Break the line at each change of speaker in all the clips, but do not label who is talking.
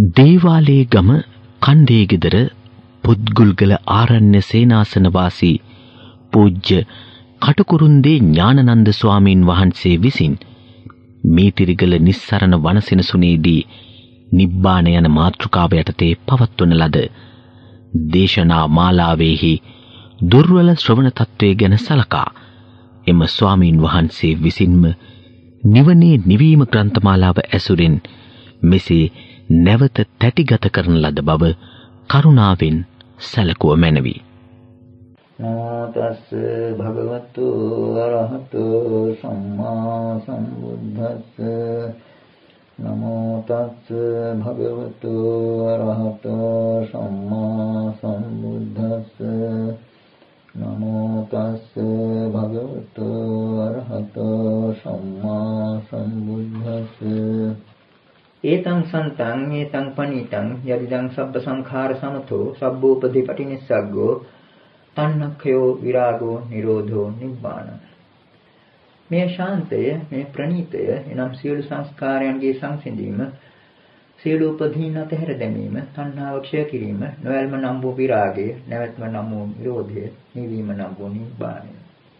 දේවාලේ ගම කණ්ඩේ ගෙදර පුත්ගුල්ගල ආරණ්‍ය සේනාසන වාසී පූජ්‍ය කටුකුරුන්දේ ඥානනන්ද ස්වාමීන් වහන්සේ විසින් මීතිරිගල නිස්සරණ වනසෙනසුනේදී නිබ්බාන යන මාතෘකාව යටතේ පවත්වන ලද දේශනා මාලාවේහි දුර්වල ශ්‍රවණ තත්වයේ ගැන සලකා එම ස්වාමීන් වහන්සේ විසින්ම නිවනේ නිවීම ග්‍රන්ථමාලාව ඇසුරින් මෙසේ නැවත තැටිගත කරන ලද බව කරුණාවෙන් සැලකුව මැනවි.
නමෝ තස්ස භගවතු අරහතු සම්මා සම්බුද්දස්ස නමෝ තස්ස භගවතු අරහතු සම්මා සම්බුද්දස්ස නමෝ තස්ස භගවතු අරහතු සම්මා සම්බුද්දස්ස ඒතං සන්තං ඒතං පනිතං යදිදං සබ්බ සංඛාර සමතෝ සබ්බෝපදී පටිනිස්සග්ගෝ තණ්හක්ඛයෝ විරාගෝ නිරෝධෝ නිබ්බාන. මේ ශාන්තය, මේ ප්‍රණීතය එනම් සියලු සංස්කාරයන්ගේ සංසිඳීම, සියලු උපදීන් අතහැර දැමීම, තණ්හාව ක්ෂය කිරීම, නොයල්ම නම් වූ විරාගය, නැවැත්ම නම් වූ නිරෝධය, නිවීම නම් වූ නිබ්බානය.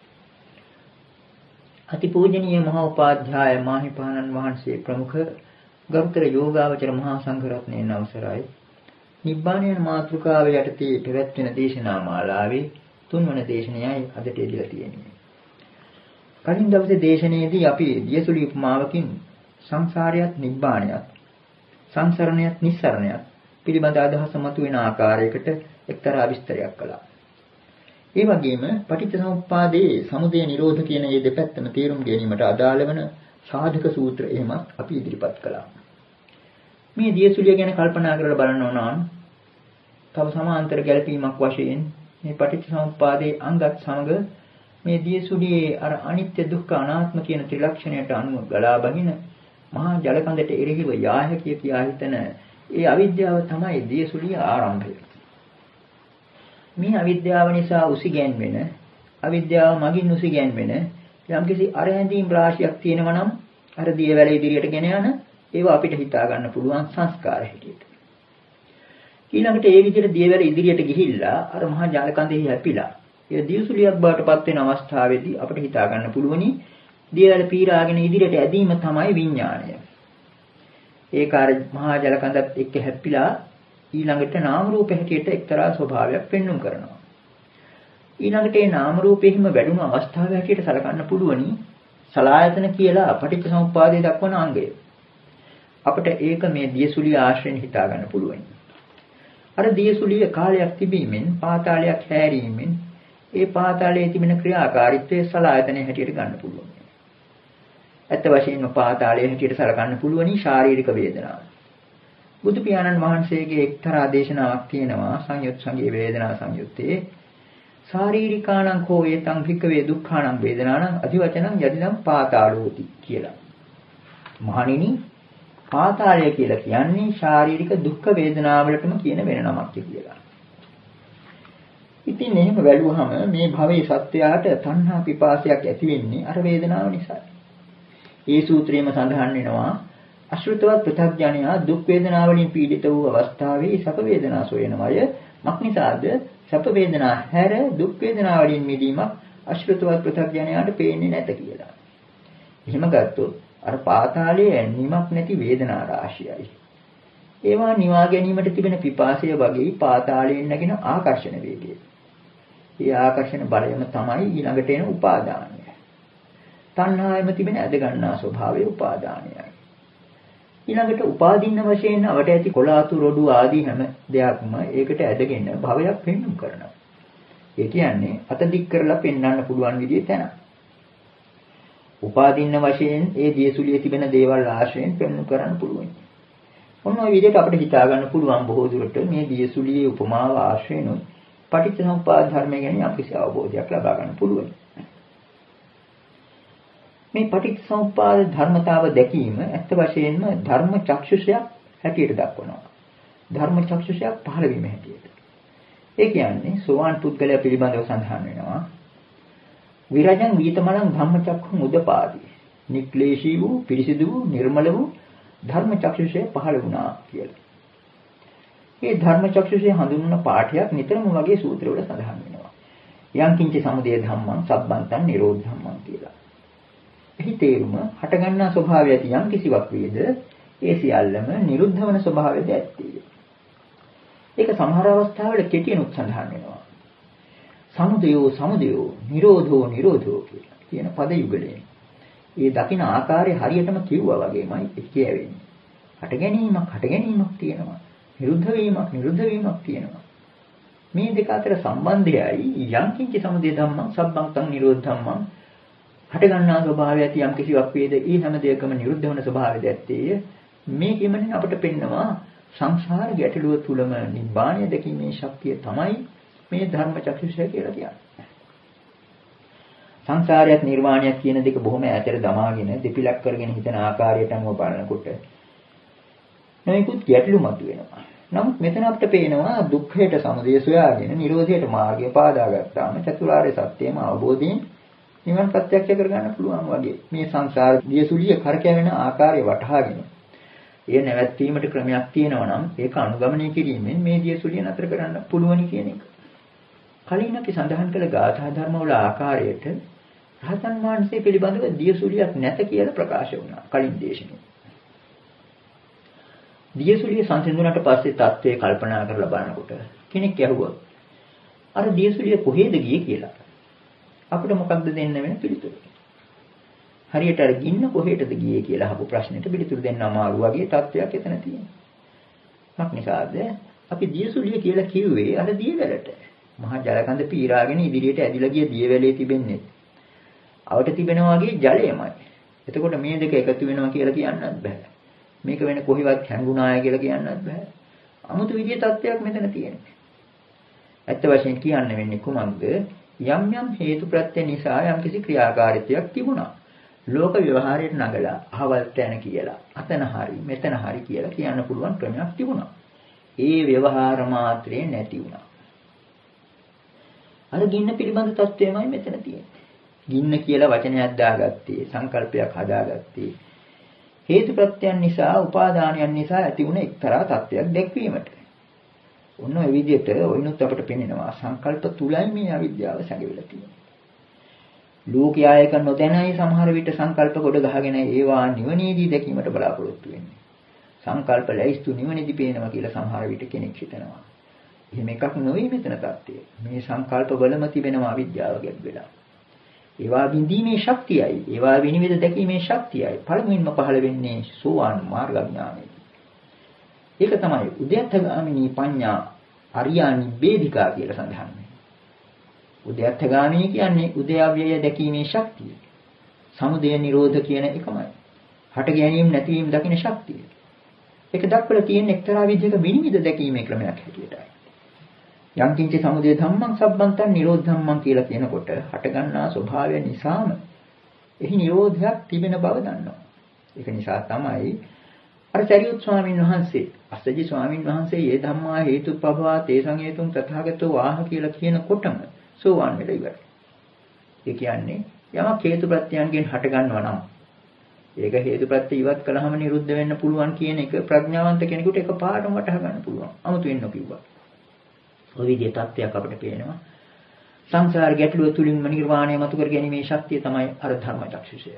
අතිපූජනීය මහා උපාධ්‍යාය මාහිපාණන් වහන්සේ ප්‍රමුඛ ගරුතර යෝගාවචර මහා සංඝරත්නයන් අවසරයි. නිබ්බාන යන මාතෘකාව යටතේ පැවැත්වෙන දේශනා මාලාවේ තුන්වන දේශනයයි අදට ඉදලා තියෙන්නේ. කලින් දවසේ දේශනාවේදී අපි දියසුලි උපමාවකින් සංසාරයත් නිබ්බාණයත් සංසරණයත් නිස්සරණයත් පිළිබඳ අදහස මතුවෙන ආකාරයකට එක්තරා විස්තරයක් කළා. ඒ වගේම පටිච්චසමුප්පාදයේ සමුදය නිරෝධ කියන මේ දෙපැත්තම තේරුම් ගැනීමට අදාළ වන සාධක සූත්‍ර එහෙමත් අපි ඉදිරිපත් කළා. මේ දියසුලිය ගැන කල්පනා කරලා බලන්න ඕන නම් තව සමාන්තර ගැළපීමක් වශයෙන් මේ පටිච්චසමුප්පාදයේ අංගත් සමග මේ දියසුලියේ අර අනිත්‍ය දුක්ඛ අනාත්ම කියන ත්‍රිලක්ෂණයට අනුව ගලා බහින මහා ජලකඳට එරෙහිව යා හැකිය කියා හිතන ඒ අවිද්‍යාව තමයි දියසුලිය ආරම්භය. මේ අවිද්‍යාව නිසා උසිගැන්වෙන අවිද්‍යාව මගින් උසිගැන්වෙන යම්කිසි අරහැඳීම් රාශියක් තියෙනවා නම් අර දියවැල ඉදිරියට ගෙන යන ඒවා අපිට හිතා ගන්න පුළුවන් සංස්කාර හැටියට. ඊළඟට ඒ විදිහට දියවැල ඉදිරියට ගිහිල්ලා අර මහා ජලකඳෙහි හැපිලා ඒ දියසුලියක් බවට පත් වෙන අවස්ථාවේදී අපිට හිතා ගන්න පුළුවනි දියවැල පීරාගෙන ඉදිරියට ඇදීම තමයි විඥාණය. ඒක අර මහා ජලකඳත් එක්ක හැපිලා ඊළඟට නාම රූප හැටියට එක්තරා ස්වභාවයක් පෙන්눔 කරනවා. ඊළඟට ඒ නාම රූපෙහිම වැඩුණු අවස්ථාව හැටියට සලකන්න පුළුවනි සලායතන කියලා පටිච්චසමුප්පාදයේ දක්වන අංගය. අපිට ඒක මේ දියසුලිය ආශ්‍රයෙන් හිතා ගන්න පුළුවන්. අර දියසුලිය කාලයක් තිබීමෙන් පාතාලයක් හැරීමෙන් ඒ පාතාලයේ තිබෙන ක්‍රියාකාරීත්වයේ සලායතනයේ හැටියට ගන්න පුළුවන්. ඇත්ත වශයෙන්ම පාතාලයේ හැටියට සලකන්න පුළුවනි ශාරීරික වේදනාව. බුදු පියාණන් වහන්සේගේ එක්තරා දේශනාවක් තියෙනවා සංයුත් සංගේ වේදනා සංයුත්තේ ශාරීරිකාණං කෝ ඒතං භික්ඛවේ දුක්ඛාණං වේදනාණං අධිවචනං යදිදං පාතාලෝති කියලා. මහණෙනි පාතාලය කියලා කියන්නේ ශාරීරික දුක් වේදනාවලටම කියන වෙන නමක් කියලා. ඉතින් එහෙම වැළුවහම මේ භවයේ සත්‍යයට තණ්හා පිපාසයක් ඇති වෙන්නේ අර වේදනාව නිසායි. ඒ සූත්‍රයේම සඳහන් වෙනවා අශෘතවත් පෘථග්ජනයා දුක් වේදනා වලින් පීඩිත වූ අවස්ථාවේ සැප වේදනා සොයනවය. මක්නිසාද සැප වේදනා හැර දුක් වේදනා වලින් මිදීමක් අශෘතවත් පෘථග්ජනයාට පේන්නේ නැත කියලා. එහෙම ගත්තොත් අර පාතාලයේ නිමක් නැති වේදනා රාශියයි. ඒවා නිවා ගැනීමට තිබෙන පිපාසය වගේ පාතාලයෙන් නැගෙන ආකර්ෂණ වේගය. ඒ ආකර්ෂණ බලයම තමයි ඊළඟට එන උපාදානය. තණ්හාවෙම තිබෙන ඇද ගන්නා ස්වභාවය උපාදානයයි. ඊළඟට උපාදින්න වශයෙන් අවට ඇති කොලාතු රොඩු ආදී හැම දෙයක්ම ඒකට ඇදගෙන භවයක් පෙන්눔 කරනවා. ඒ කියන්නේ අත දික් කරලා පෙන්වන්න පුළුවන් විදිහේ තැන. උපාදින්න වශයෙන් ඒ දියසුලියේ තිබෙන දේවල් ආශ්‍රයෙන් පෙන්වන්න කරන්න පුළුවන්. ඔන්න ඔය විදිහට අපිට හිතා ගන්න පුළුවන් බොහෝ දුරට මේ දියසුලියේ උපමාව ආශ්‍රයෙන් පටිච්චසමුප්පාද ධර්මය ගැන යම්කිසි අවබෝධයක් ලබා ගන්න පුළුවන්. මේ පටිච්චසමුප්පාද ධර්මතාව දැකීම ඇත්ත වශයෙන්ම ධර්ම චක්ෂුෂයක් හැටියට දක්වනවා. ධර්ම චක්ෂුෂයක් පහළ වීම හැටියට. ඒ කියන්නේ සෝවාන් පුද්ගලයා පිළිබඳව සඳහන් වෙනවා. විරජං වීතමලං ධම්මචක්ඛුං උදපාදී. නික්ලේශී වූ, පිරිසිදු වූ, නිර්මල වූ ධර්ම චක්ෂුෂය පහළ වුණා කියලා. මේ ධර්මචක්ෂුෂේ හඳුන්වන පාඨයක් නිතරම වගේ සූත්‍රවල සඳහන් වෙනවා. යං කිංච සමුදය ධම්මං සබ්බන්තං නිරෝධ ධම්මං කියලා. එහි තේරුම හටගන්නා ස්වභාවය ඇති යම් කිසිවක් වේද ඒ සියල්ලම නිරුද්ධ වන ස්වභාවයද ඇත්තේ. ඒක සමහර අවස්ථාවල කෙටියෙන්ුත් සඳහන් වෙනවා. සමුදයෝ සමුදයෝ නිරෝධෝ නිරෝධෝ කියන පද යුගලයෙන්. ඒ දකින ආකාරය හරියටම කිව්වා වගේමයි කියවෙන්නේ. හට ගැනීමක් තියෙනවා. නිරුද්ධ වීමක් තියෙනවා. මේ දෙක අතර සම්බන්ධයයි යම් කිංච සමුදය ධම්මං සබ්බන්තං නිරෝධ ධම්මං හට ගන්නා ස්වභාවය ඇති යම් කිසිවක් වේද ඒ හැම දෙයකම නිරුද්ධ වන ස්වභාවයද ඇත්තේ. මේ කියමනේ අපට පෙන්නවා සංසාර ගැටලුව තුලම නිබ්බාණය දැකීමේ ශක්තිය තමයි මේ ධර්මචක්ෂුෂය කියලා කියන්නේ. සංසාරයත් නිර්වාණයත් කියන දෙක බොහොම ඈතට දමාගෙන දෙපිලක් කරගෙන හිතන ආකාරයට අනුව බලනකොට නොයෙකුත් ගැටලු මතුවෙනවා. නමුත් මෙතන අපිට පේනවා දුක්ඛයට සමුදය සොයාගෙන නිරෝධයට මාර්ගය පාදා ගත්තාම චතුරාර්ය සත්‍යයම අවබෝධයෙන් නිවන් ප්‍රත්‍යක්ෂ කරගන්න පුළුවන් වගේ. මේ සංසාර දියසුලිය කරකැවෙන ආකාරය වටහාගෙන ඒ නැවැත්වීමට ක්‍රමයක් තියෙනවා නම් ඒක අනුගමනය කිරීමෙන් මේ දියසුලිය නතර කරන්න පුළුවන් කියන එක. කලින් අපි සඳහන් කළ ගාථා ධර්ම වල ආකාරයට රහතන් වහන්සේ පිළිබඳව දියසුලියක් නැත කියලා ප්‍රකාශ වුණා කලින් දේශනේ. දියසුලිය සංසිඳුණාට පස්සේ தත්ත්වය කල්පනා කරලා බලනකොට කෙනෙක් ඇහුවා අර දියසුලිය කොහෙද ගියේ කියලා. අපිට මොකක්ද දෙන්න වෙන පිළිතුර? හරියට අර ගින්න කොහෙටද ගියේ කියලා අහපු ප්‍රශ්නෙට පිළිතුරු දෙන්න අමාරු වගේ තත්ත්වයක් එතන තියෙනවා. මොකක් නිසාද? අපි දියසුලිය කියලා කිව්වේ අර දියවැලට. මහා ජලකඳ පීරාගෙන ඉදිරියට ඇදිලා ගිය දියවැලේ තිබෙන්නේ. අවට තිබෙනා වගේ ජලයමයි. එතකොට මේ දෙක එකතු වෙනවා කියලා කියන්නත් බෑ. මේක වෙන කොහෙවත් හැංගුණාය කියලා කියන්නත් බෑ. 아무තු විදිය තත්ත්වයක් මෙතන තියෙනවා. ඇත්ත වශයෙන් කියන්න වෙන්නේ කුමක්ද? යම් යම් හේතු ප්‍රත්‍ය නිසා යම් කිසි ක්‍රියාකාරීත්වයක් තිබුණා. ලෝක ව්‍යවහාරයට නගලා අහවල් තැන කියලා අතන හරි මෙතන හරි කියලා කියන්න පුළුවන් ක්‍රමයක් තිබුණා. ඒ ව්‍යවහාර මාත්‍රේ නැති වුණා. අර ගින්න පිළිබඳ තත්ත්වයමයි මෙතන තියෙන්නේ. ගින්න කියලා වචනයක් දාගත්තේ සංකල්පයක් හදාගත්තේ හේතු ප්‍රත්‍යයන් නිසා උපාදානයන් නිසා ඇති වුණ එක්තරා තත්ත්වයක් දැක්වීමට. ඔන්න ඔය විදිහට ඔයිනුත් අපට පෙනෙනවා සංකල්ප තුලයි මේ අවිද්‍යාව සැඟවිලා තියෙන්නේ. ලෝකයා එක නොදැනයි සමහර විට සංකල්ප කොට ගහගෙන ඒවා නිවනේදී දැකීමට බලාපොරොත්තු වෙන්නේ. සංකල්ප ලැයිස්තු නිවනේදී පේනවා කියලා සමහර විට කෙනෙක් හිතනවා. එහෙම එකක් නෙවෙයි මෙතන தත්ත්වය. මේ සංකල්ප වලම තිබෙනවා අවිද්‍යාව ගැබ් වෙලා. ඒවා බිඳීමේ ශක්තියයි, ඒවා විනිවිද දැකීමේ ශක්තියයි පළමුවෙන්ම පහළ වෙන්නේ සෝවාන් මාර්ග ඥානයයි. ඒක තමයි උද්‍යත්තගාමිනී පඤ්ඤා අරියා නිබ්බේධිකා කියලා සඳහන් වෙන්නේ. උද්‍යත්තගාමිනී කියන්නේ උද්‍යව්‍යය දැකීමේ ශක්තිය. සමුදය නිරෝධ කියන එකමයි. හට ගැනීම නැතිවීම දකින ශක්තිය. ඒක දක්වලා තියෙන එක්තරා විදිහක විනිවිද දැකීමේ ක්‍රමයක් හැටියටයි. යං කිංච සමුදය ධම්මං සබ්බන්තං නිරෝධ ධම්මං කියලා කියනකොට හටගන්නා ස්වභාවය නිසාම එහි නිරෝධයක් තිබෙන බව දන්නවා. ඒක නිසා තමයි අර සරියුත් ස්වාමීන් වහන්සේ අස්සජි ස්වාමීන් වහන්සේ "යේ ධම්මා හේතුප්පවා තේසං හේතුං තථාගතෝ ආහ" කියලා කියනකොටම සෝවාන් වෙලා ඉවරයි. ඒ කියන්නේ යමක් හේතුප්‍රත්‍යයන්ගෙන් හටගන්නවා නම් ඒක හේතුප්‍රත්‍ය ඉවත් කළාම නිරුද්ධ වෙන්න පුළුවන් කියන එක ප්‍රඥාවන්ත කෙනෙකුට එකපාරටම වටහා ගන්න පුළුවන්. 아무තෙන් නොකියුවා. ඔය විදිහේ තත්ත්වයක් අපිට පේනවා. සංසාර ගැටලුව තුලින්ම නිර්වාණය මතු කර ගැනීමේ ශක්තිය තමයි අර ධර්මචක්ෂුෂය.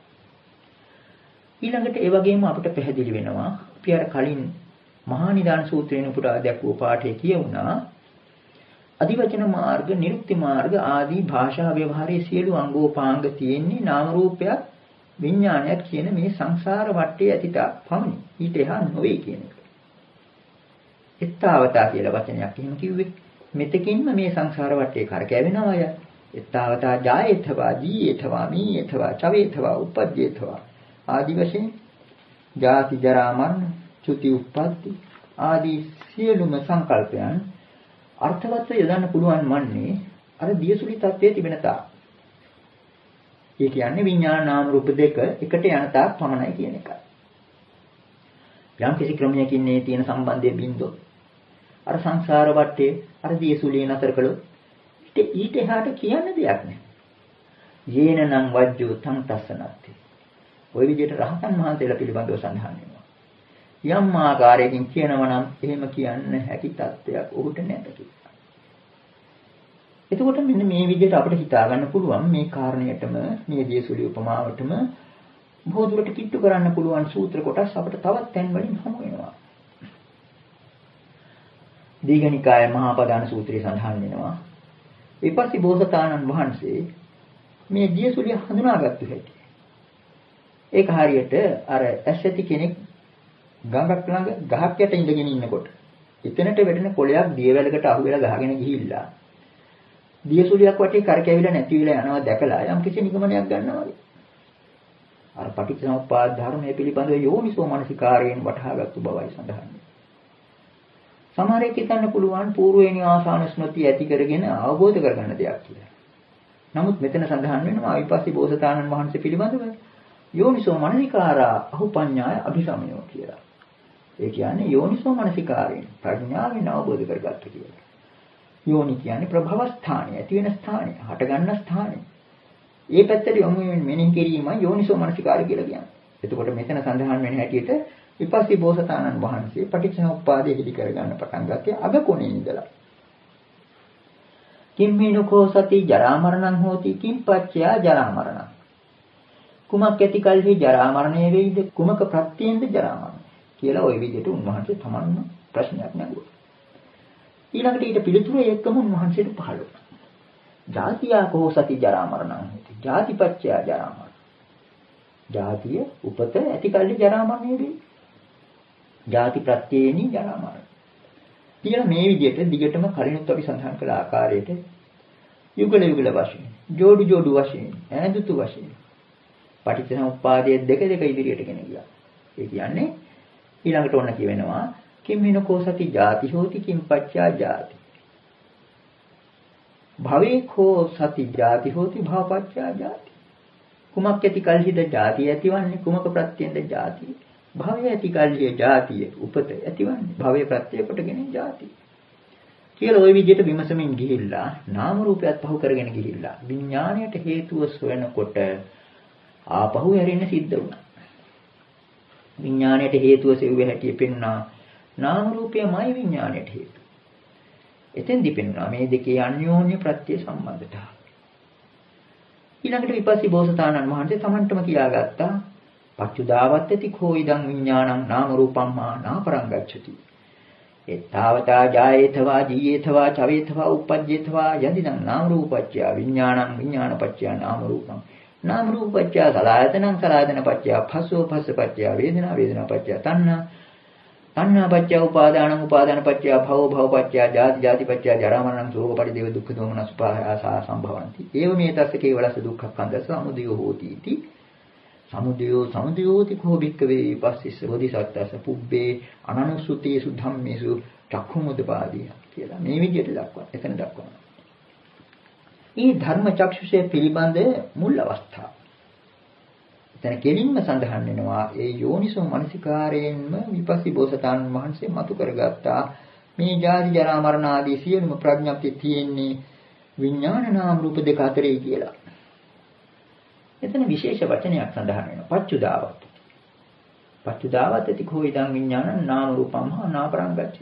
ඊළඟට ඒ වගේම අපිට පැහැදිලි වෙනවා අපි අර කලින් මහා නිදාන සූත්‍රයෙන් උපුටා දැක්වූ පාඩේ කියුණා අදිවචන මාර්ග, නිරුක්ති මාර්ග ආදී භාෂා ව්‍යවහාරයේ සියලු අංගෝපාංග තියෙන්නේ නාම රූපයක් විඥානයක් කියන මේ සංසාර වටේ ඇතිතා පමණි. ඊට එහා නොවේ කියන එක. එත්තාවතා කියලා වචනයක් එහෙම කිව්වේ. මෙතකින්ම මේ සංසාර වටේ කරකැවෙනවා අය. එත්තාවතා ජායේතවා, ජීයේතවා, මීයේතවා, චවේතවා, උපජ්ජේතවා ආදි වශයෙන් ජාති ජරා මරණ, චුති උප්පත්ති ආදී සියලුම සංකල්පයන් අර්ථවත්ව යොදන්න පුළුවන් වන්නේ අර දියසුලි තත්ත්වයේ තිබෙන තාක්. ඒ කියන්නේ විඥාන නාම රූප දෙක එකට යන තාක් පමණයි කියන එකයි. යම් කිසි ක්‍රමයකින් මේ තියෙන සම්බන්ධය බින්දොත් අර සංසාර වටේ අර දියසුලිය නතර කළොත් ඊට එහාට කියන්න දෙයක් නැහැ. යේනනම් වජ්ජෝ තං තස්සනත්ති. ওই විදිහට රහතන් වහන්සේලා පිළිබඳව සඳහන් වෙනවා. යම් ආකාරයකින් කියනවා නම් එහෙම කියන්න හැකි තත්ත්වයක් ඔහුට නැත කියලා. එතකොට මෙන්න මේ විදිහට අපිට හිතා ගන්න පුළුවන් මේ කාරණයටම මේ දියසුලි උපමාවටම බොහෝ දුරට කිට්ටු කරන්න පුළුවන් සූත්‍ර කොටස් අපිට තවත් තැන් වලින් හමු වෙනවා. දීඝනිකාය මහා පදාන සූත්‍රයේ සඳහන් වෙනවා. විපස්සී බෝසතාණන් වහන්සේ මේ දියසුලිය හඳුනාගත්තු හැටි. ඒක හරියට අර ඇස්සති කෙනෙක් ගඟක් ළඟ ගහක් යට ඉඳගෙන ඉන්නකොට එතනට වැටෙන කොළයක් දියවැලකට අහු වෙලා ගහගෙන ගිහිල්ලා දියසුලියක් වටේ කරකැවිලා නැති වෙලා යනවා දැකලා යම් කිසි නිගමනයක් ගන්නවා වගේ. අර පටිච්චසමුප්පාද ධර්මයේ පිළිබඳව යෝනිසෝ මනසිකාරයෙන් වටහාගත්තු බවයි සඳහන් වෙන්නේ. සමහරෙක් හිතන්න පුළුවන් పూర్වේණි ආසාන ස්මෘතිය ඇති කරගෙන අවබෝධ කරගන්න දෙයක් කියලා. නමුත් මෙතන සඳහන් වෙනවා විපස්සී බෝසතාණන් වහන්සේ පිළිබඳව යෝනිසෝ මනසිකාරා අහුපඤ්ඤාය අභිසමයෝ කියලා. ඒ කියන්නේ යෝනිසෝ මනසිකාරයෙන් ප්‍රඥාවෙන් අවබෝධ කරගත්ත කියලා. යෝනි කියන්නේ ප්‍රභව ස්ථානය, ඇති වෙන ස්ථානය, හට ගන්න ස්ථානය. ඒ පැත්තට යොමු වෙන මෙනෙහි කිරීමයි යෝනිසෝ මනසිකාරය කියලා කියන්නේ. එතකොට මෙතන සඳහන් වෙන හැටියට විපස්සී බෝසතාණන් වහන්සේ පටිච්චසමුප්පාදය හිලි කරගන්න පටන් ගත්තේ අග කොනේ ඉඳලා. කිම්මිනුකෝ සති ජරා මරණං හෝති කිම්පච්චයා ජරා මරණං. කුමක් ඇති කල්හි ජරා මරණය වෙයිද කුමක ප්‍රත්‍යෙන්ද ජරා මරණය කියලා ওই විදිහට උන්වහන්සේ තමන්ම ප්‍රශ්නයක් නගුවා. ඊළඟට ඊට පිළිතුරු එක්කම උන්වහන්සේට පහළ වුණා. ජාතියා කෝ සති ජරා මරණං හෝති. ජාතිපච්චයා ජරා මරණං. ජාතිය උපත ඇති කල්හි ජරා මරණය වෙයි. ජාති ප්‍රත්‍යේනි ජරා මරණ. කියලා මේ විදිහට දිගටම කලිනුත් අපි සඳහන් කළ ආකාරයට යුගල යුගල වශයෙන්, ජෝඩු ජෝඩු වශයෙන්, ඈඳුතු වශයෙන් පටිච්චසමුප්පාදයේ දෙක ඉදිරියට ගෙන ගියා. ඒ කියන්නේ ඊළඟට ඔන්න කියවෙනවා කිම්මිනකෝ සති ජාති හෝති කිම්පච්චා ජාති. භවේ කෝ සති ජාති හෝති භවපච්චා ජාති. කුමක් ඇති කල්හිද ජාතිය ඇතිවන්නේ කුමක ප්‍රත්‍යෙන්ද ජාතිය. භවය ඇති කල්හිය ජාතිය උපත ඇතිවන්නේ භවය ප්‍රත්‍ය කොටගෙන ජාතිය. කියලා ওই විදිහට විමසමින් ගිහිල්ලා නාම රූපයත් පහු කරගෙන ගිහිල්ලා විඥාණයට හේතුව සොයනකොට ආපහු හැරෙන්න සිද්ධ වුණා. විඥාණයට හේතුව සෙව්ව හැටි පෙන්නා නාම රූපයමයි විඥාණයට හේතුව. එතෙන්දි පෙන්නා මේ දෙකේ අන්‍යෝන්‍ය ප්‍රත්‍ය සම්බන්ධතාවය. ඊළඟට විපස්සී බෝසතාණන් වහන්සේ තමන්ටම කියාගත්තා පච්චුදාවත්තති කෝ ඉදං විඥානං නාම රූපම්මා නාපරං ගච්ඡති. එතාවතා ජායේතවා ජීයේතවා චවේතවා උපජ්ජේතවා යදිදං නාම රූපච්චය විඥානං විඥානපච්චය නාම රූපං නාම රූපච්චය සලආයතනං සලආයතනපච්චය භස්සෝ භස්සපච්චය වේදනා වේදනාපච්චය තණ්හා තණ්හාපච්චය උපාදානං උපාදානපච්චය භවෝ භවපච්චය ජාති ජාතිපච්චය ජරා මරණං ශෝක පරිදේව දුක්ඛ දෝමනස් පහාසා සම්භවಂತಿ. ඒව මේ තස්ස කේවලස දුක්ඛක්ඛන්දස සමුදයෝ හෝති इति සමුදයෝති කෝ භික්ඛවේ විපස්සිස්ස බෝධිසත්වස පුබ්බේ අනනුසුතේසු ධම්මේසු චක්ඛුමුදපාදී කියලා මේ විදිහට දක්වනවා. එතන දක්වනවා. මේ ධර්ම චක්ෂුෂය පිළිබඳ මුල් අවස්ථාව. එතන කෙලින්ම සඳහන් වෙනවා ඒ යෝනිසෝ මනසිකාරයෙන්ම විපස්සී බෝසතාණන් වහන්සේ මතු කරගත්තා මේ ජාති ජරා මරණ ආදී සියලුම ප්‍රඥප්තිය තියෙන්නේ විඥාන නාම රූප දෙක අතරේ කියලා. එතන විශේෂ වචනයක් සඳහන් වෙනවා පච්චුදාවත්. පච්චුදාවත්ති කෝ ඉදං විඥානං නාම රූපං නාපරං ගච්ඡති.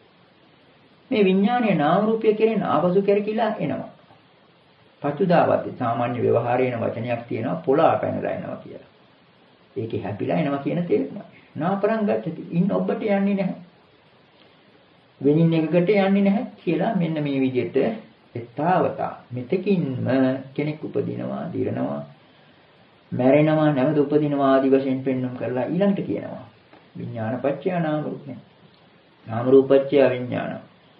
මේ විඥානයේ නාම රූපය කියන ආපසු කරකිලා එනවා. පච්චුදාවත්ති සාමාන්‍ය ව්‍යවහාරයේන වචනයක් තියෙනවා පොළා පැනලා එනවා කියලා. ඒකේ හැපිලා එනවා කියන තේරුම. නාපරං ගච්ඡති. ඉන්න ඔබට යන්නේ නැහැ. වෙනින් එකකට යන්නේ නැහැ කියලා මෙන්න මේ විදිහට එතාවතා මෙතකින්ම කෙනෙක් උපදිනවා, දිරනවා, මැරෙනවා, නැවත උපදිනවා ආදි වශයෙන් පෙන්වන්න කරලා ඊළඟට කියනවා විඥානපච්චය නාම රූපේ. නාම රූපච්චය විඥාන.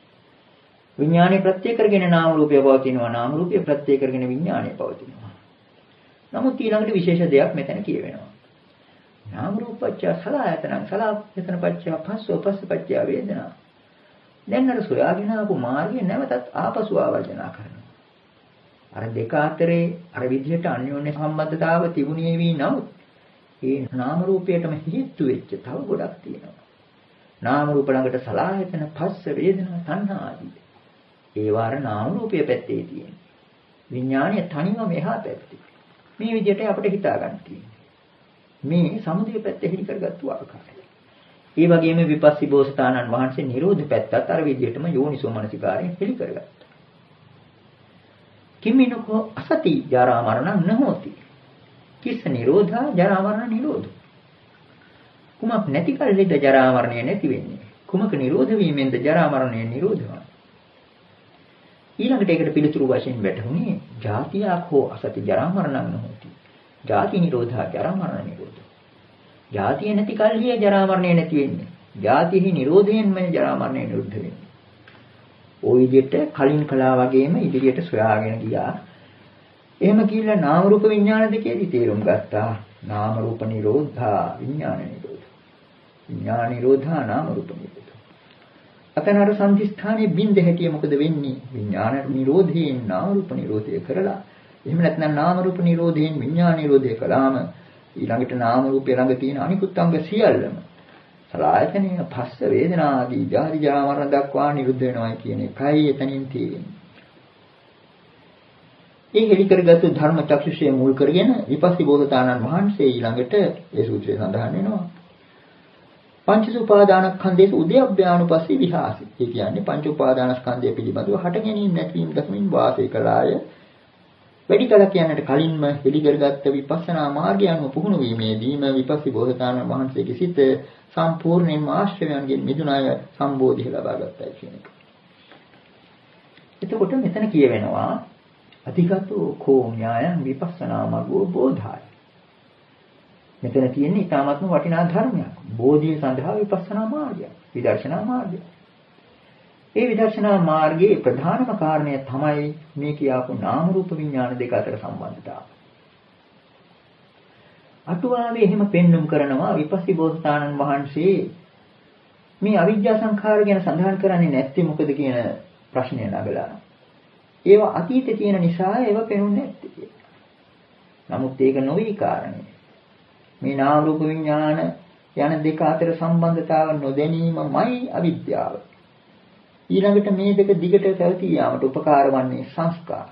විඥානේ ප්‍රත්‍ය කරගෙන නාම රූපය පවතිනවා, නාම රූපය ප්‍රත්‍ය කරගෙන විඥානේ පවතිනවා. නමුත් ඊළඟට විශේෂ දෙයක් මෙතන කියවෙනවා. නාම රූපච්චය සලආයතනං සලආයතනපච්චය පස්සෝ පස්සපච්චය වේදනා. දැන් අර සොයාගෙන ආපු මාර්ගය නැවතත් ආපසු ආවර්ජනා කරනවා. අර දෙක අතරේ අර විදිහට අන්‍යෝන්‍ය සම්බන්ධතාව තිබුණේ වී නමුත් ඒ නාම රූපයටම හේතු වෙච්ච තව ගොඩක් තියෙනවා. නාම රූප ළඟට සලආයතන පස්ස වේදනා තණ්හා ආදී. ඒ වාර නාම රූපය පැත්තේ තියෙන. විඥානය තනියම මෙහා පැත්තේ. මේ විදිහට අපිට හිතා ගන්න තියෙනවා. මේ සමුදය පැත්තේ හිරි කරගත්තු ආකාරය. ඒ වගේම විපස්සී බෝසතාණන් වහන්සේ නිරෝධ පැත්තත් අර විදිහටම යෝනිසෝ මනසිකාරයෙන් හෙළි කරගත්තා. කිමිනකෝ අසති ජරා මරණ නොහොති. කිස්ස නිරෝධා ජරා මරණ නිරෝධෝ. කුමක් නැති කල්ලිද ජරා මරණය නැති වෙන්නේ? කුමක නිරෝධ වීමෙන්ද ජරා මරණය නිරෝධ වන්නේ? ඊළඟට ඒකට පිළිතුරු වශයෙන් වැටහුනේ ජාතියක් හෝ අසති ජරා මරණ නොහොති. ජාති නිරෝධා ජරා මරණ නිරෝධෝ. ජාතිය නැති කල්ලිය ජරා මරණය නැති වෙන්නේ. ජාතිහි නිරෝධයෙන්ම ජරා මරණය නිරුද්ධ වෙන්නේ. ওই විදිහට කලින් කළා වගේම ඉදිරියට සොයාගෙන ගියා. එහෙම කියලා නාම රූප විඥාන දෙකේදී තේරුම් ගත්තා. නාම රූප නිරෝධා විඥාන නිරෝධ. විඥාන නිරෝධා නාම රූප නිරෝධ. අතනර සංදිස්ථානයේ බින්ද හැටිය මොකද වෙන්නේ? විඥාන නිරෝධයෙන් නාම රූප නිරෝධය කරලා. එහෙම නැත්නම් නාම රූප නිරෝධයෙන් විඥාන නිරෝධය කළාම ඊළඟට නාම රූපේ ළඟ තියෙන අනිකුත් අංග සියල්ලම සලආයතනීය පස්ස වේදනා ආදී ජාති ජරා මරණ දක්වා නිරුද්ධ වෙනවා කියන එකයි එතනින් තියෙන්නේ. ඒ හෙලි කරගත්තු ධර්ම චක්ෂුෂය මුල් කරගෙන විපස්සී බෝධතාණන් වහන්සේ ඊළඟට ඒ සූත්‍රයේ සඳහන් වෙනවා. පංච උපාදානස්කන්ධයේ උද්‍යප්පයානුපස්සී විහාසි. ඒ කියන්නේ පංච උපාදානස්කන්ධය පිළිබඳව හට ගැනීම නැතිවීම දක්මින් වාසය කළාය. වැඩි කලක් යනට කලින්ම හෙලි කරගත්ත විපස්සනා මාර්ගය අනුව පුහුණු වීමේදීම විපස්සී බෝධතාණන් වහන්සේගේ සිත සම්පූර්ණයෙන්ම ආශ්‍රයයන්ගෙන් මිදුණාය සම්බෝධිය ලබා ගත්තයි කියන එක. එතකොට මෙතන කියවෙනවා අධිගතෝ කෝ ඥායං විපස්සනා මාර්ගෝ බෝධාය. මෙතන තියෙන්නේ ඊටාත්ම වටිනා ධර්මයක්. බෝධිය සඳහා විපස්සනා මාර්ගය, විදර්ශනා මාර්ගය. ඒ විදර්ශනා මාර්ගයේ ප්‍රධානම කාරණය තමයි මේ කියාපු නාම රූප විඥාන දෙක අතර සම්බන්ධතාවය. අටුවාවේ එහෙම පෙන්눔 කරනවා විපස්සී බෝසතාණන් වහන්සේ මේ අවිජ්ජා සංඛාර ගැන සඳහන් කරන්නේ නැත්තේ මොකද කියන ප්‍රශ්නය නගලා. ඒවා අතීතේ තියෙන නිසා ඒවා පෙනුන්නේ නැත්තේ කියලා. නමුත් ඒක නොවේ කාරණේ. මේ නාම රූප විඥාන යන දෙක අතර සම්බන්ධතාව නොදැනීමමයි අවිද්‍යාව. ඊළඟට මේ දෙක දිගට පැවතී යාමට උපකාර වන්නේ සංස්කාර.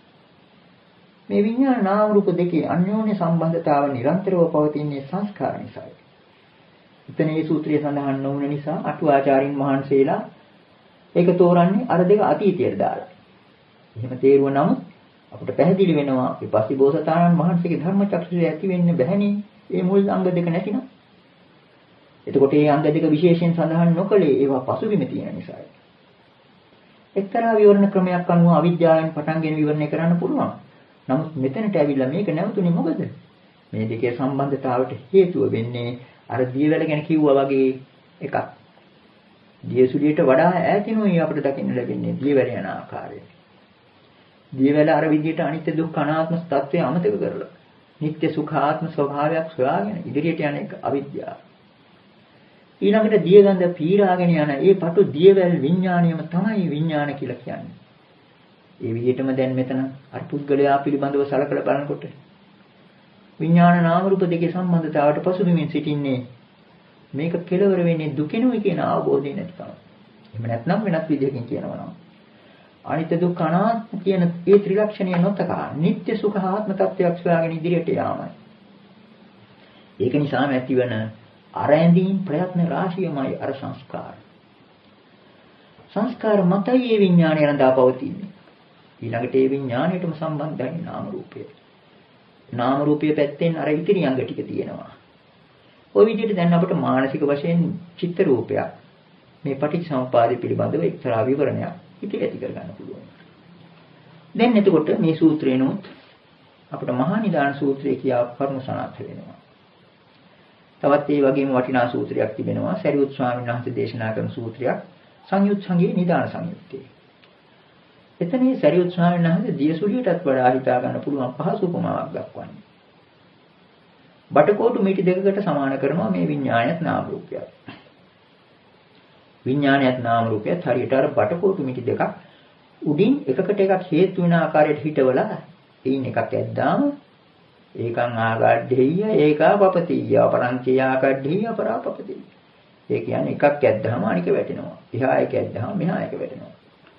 මේ විඥාන නාම රූප දෙකේ අන්‍යෝන්‍ය සම්බන්ධතාව නිරන්තරව පවතින්නේ සංස්කාර නිසායි. එතන මේ සූත්‍රයේ සඳහන් නොවුන නිසා අටුවාචාරින් වහන්සේලා ඒක තෝරන්නේ අර දෙක අතීතයට දාලා. එහෙම තේරුව නමුත් අපිට පැහැදිලි වෙනවා විපස්සී බෝසතාණන් වහන්සේගේ ධර්ම චක්ෂුෂය ඇති වෙන්නේ බැහැනේ. මේ මුල් අංග දෙක නැතිනම්. එතකොට මේ අංග දෙක විශේෂයෙන් සඳහන් නොකළේ ඒවා පසුබිම තියෙන නිසායි. එක්තරා විවරණ ක්‍රමයක් අනුව අවිද්‍යාවෙන් පටන්ගෙන විවරණය කරන්න පුළුවන්. නමුත් මෙතනට ඇවිල්ලා මේක නැවතුනේ මොකද? මේ දෙකේ සම්බන්ධතාවට හේතුව වෙන්නේ අර දියවැල ගැන කිව්වා වගේ එකක්. දියසුලියට වඩා ඈතිනුයි අපිට දකින්න ලැබෙන්නේ දියවැල යන ආකාරය. දියවැල අර විදිහට අනිත්‍ය දුක්ඛ අනාත්ම තත්ත්වය අමතක කරලා නිත්‍ය සුඛාත්ම ස්වභාවයක් සොයාගෙන ඉදිරියට යන එක අවිද්‍යාව. ඊළඟට දියගඳ පීරාගෙන යන ඒ පටු දියවැල් විඥාණයම තමයි විඥාන කියලා කියන්නේ. ඒ විදිහටම දැන් මෙතන අර පුද්ගලයා පිළිබඳව සලකලා බලනකොට විඥාන නාම රූප දෙකේ සම්බන්ධතාවට පසුබිමින් සිටින්නේ මේක කෙලවර වෙන්නේ දුකිනුයි කියන අවබෝධය නැතිකම. එහෙම නැත්නම් වෙනත් විදිහකින් කියනවා නම් අනිත්‍ය දුක්ඛ අනාත්ම කියන ඒ ත්‍රිලක්ෂණය නොතකා නිත්‍ය සුඛ ආත්ම තත්ත්වයක් සොයාගෙන ඉදිරියට යාමයි. ඒක නිසාම ඇතිවන අරැඳීම් ප්‍රයත්න රාශියමයි අර සංස්කාර. සංස්කාර මතයි මේ විඥානය රඳා පවතින්නේ. ඊළඟට ඒ විඥාණයටම සම්බන්ධයි නාම රූපය. නාම රූපයේ පැත්තෙන් අර ඉතිරි අංග ටික තියෙනවා. ওই විදිහට දැන් අපිට මානසික වශයෙන් චිත්ත රූපයක් මේ පටිච්චසමුපාදය පිළිබඳව එක්තරා විවරණයක් ඉතිරි ඇති කර ගන්න පුළුවන්. දැන් එතකොට මේ සූත්‍රේනොත් අපිට මහා නිදාන සූත්‍රය කියා කරුණු සනාථ වෙනවා. තවත් ඒ වගේම වටිනා සූත්‍රයක් තිබෙනවා සරියුත් ස්වාමීන් වහන්සේ දේශනා කරන සූත්‍රයක් සංයුත් සංගේ නිදාන සංයුත්තේ. එතනදී සරියුත් ස්වාමීන් වහන්සේ දියසුලියටත් වඩා හිතා ගන්න පුළුවන් පහසු උපමාවක් දක්වන්නේ. බටකොටු මිටි දෙකකට සමාන කරනවා මේ විඥානයත් නාම රූපයත්. විඥානයත් නාම රූපයත් හරියට අර බටකොටු මිටි දෙකක් උඩින් එකකට එකක් හේතු වෙන ආකාරයට හිටවලා එයින් එකක් ඇද්දාම ඒකං ආගඩ්ඩෙය්‍ය ඒකා පපතිය අපරංචේ ආගඩ්ඩෙය්‍ය අපරාපපති. ඒ කියන්නේ එකක් ඇද්දාම අනික වැටෙනවා. එහා එක ඇද්දාම මෙහා එක වැටෙනවා.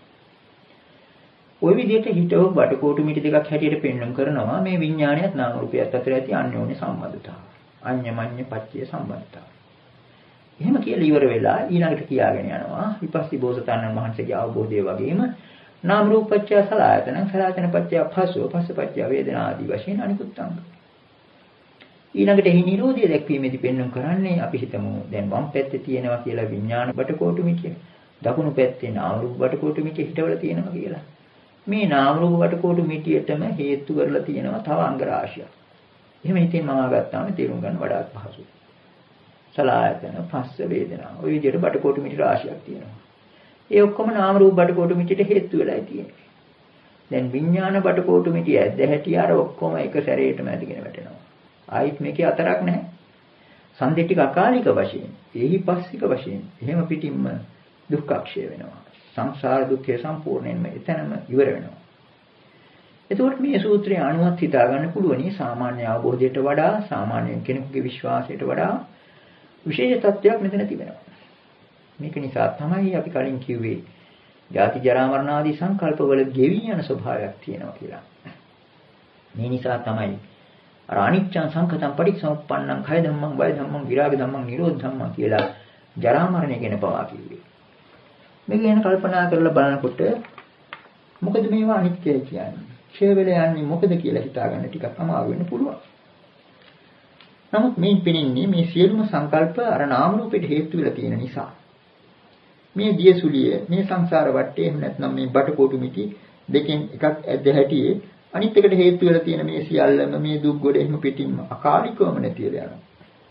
ওই විදිහට හිතව බටකොටු මිටි දෙකක් හැටියට පෙන්වන්න කරනවා මේ විඥානයත් නාම රූපයත් අතර ඇති අන්‍යෝන්‍ය සම්බන්ධතාව. අඤ්ඤමඤ්ඤ පච්චය සම්බන්ධතාව. එහෙම කියලා ඉවර වෙලා ඊළඟට කියාගෙන යනවා විපස්සී බෝසතාණන් වහන්සේගේ අවබෝධය වගේම නාම රූප පත්‍ය සලආයතන සලආයතන පත්‍ය භස්සෝ භස්ස පත්‍ය වේදනා ආදී වශයෙන් අනිකුත් අංග. ඊළඟට එහි නිරෝධය දැක්වීමේදී පෙන්වන්න කරන්නේ අපි හිතමු දැන් වම් පැත්තේ තියෙනවා කියලා විඥාන බටකොටු මිටිය. දකුණු පැත්තේ නාම රූප බටකොටු මිටිය හිටවල තියෙනවා කියලා. මේ නාම රූප බටකොටු මිටියටම හේතු කරලා තියෙනවා තව අංග රාශියක්. එහෙම හිතෙන් මවාගත්තාම තේරුම් ගන්න වඩාත් පහසුයි. සලආයතන පස්ස වේදනා. ওই විදිහට බටකොටු මිටි රාශියක් තියෙනවා. ඒ ඔක්කොම නාම රූප බටකොටු මිටියට හේතු වෙලායි තියෙන්නේ. දැන් විඥාන බටකොටු මිටිය ඇද්ද හැටි අර ඔක්කොම එක සැරේටම ඇදගෙන වැටෙනවා. ආයිත් මේකේ අතරක් නැහැ. සම්දිට්ඨික අකාලික වශයෙන්, එහි පස්සික වශයෙන් එහෙම පිටින්ම දුක්ඛක්ෂය වෙනවා. සංසාර දුක්ඛය සම්පූර්ණයෙන්ම එතනම ඉවර වෙනවා. එතකොට මේ සූත්‍රය අනුවත් හිතා ගන්න පුළුවනි සාමාන්‍ය අවබෝධයට වඩා සාමාන්‍ය කෙනෙකුගේ විශ්වාසයට වඩා විශේෂ තත්ත්වයක් මෙතන තිබෙනවා. මේක නිසා තමයි අපි කලින් කිව්වේ ජාති ජරා මරණ ආදී සංකල්පවල ගෙවි යන ස්වභාවයක් තියෙනවා කියලා. මේ නිසා තමයි අර අනිච්චං සංඛතං පටිච්චසමුප්පන්නං khය ධම්මං වය ධම්මං විරාග ධම්මං නිරෝධ ධම්මං කියලා ජරා මරණය ගැන පවා කිව්වේ. මේක ගැන කල්පනා කරලා බලනකොට මොකද මේවා අනිත්‍යයි කියන්නේ? ක්ෂය වෙලා යන්නේ මොකද කියලා හිතාගන්න ටිකක් අමාරු වෙන්න පුළුවන්. නමුත් මේ පෙනෙන්නේ මේ සියලුම සංකල්ප අර නාම රූපෙට හේතු වෙලා තියෙන නිසා. මේ දියසුලිය මේ සංසාර වටේ එහෙම නැත්නම් මේ බටකොටු මිටි දෙකෙන් එකක් ඇද්ද හැටියේ අනිත් එකට හේතු වෙලා තියෙන මේ සියල්ලම මේ දුක් ගොඩ එහෙම පිටින්ම අකාලිකවම නැති වෙලා යනවා.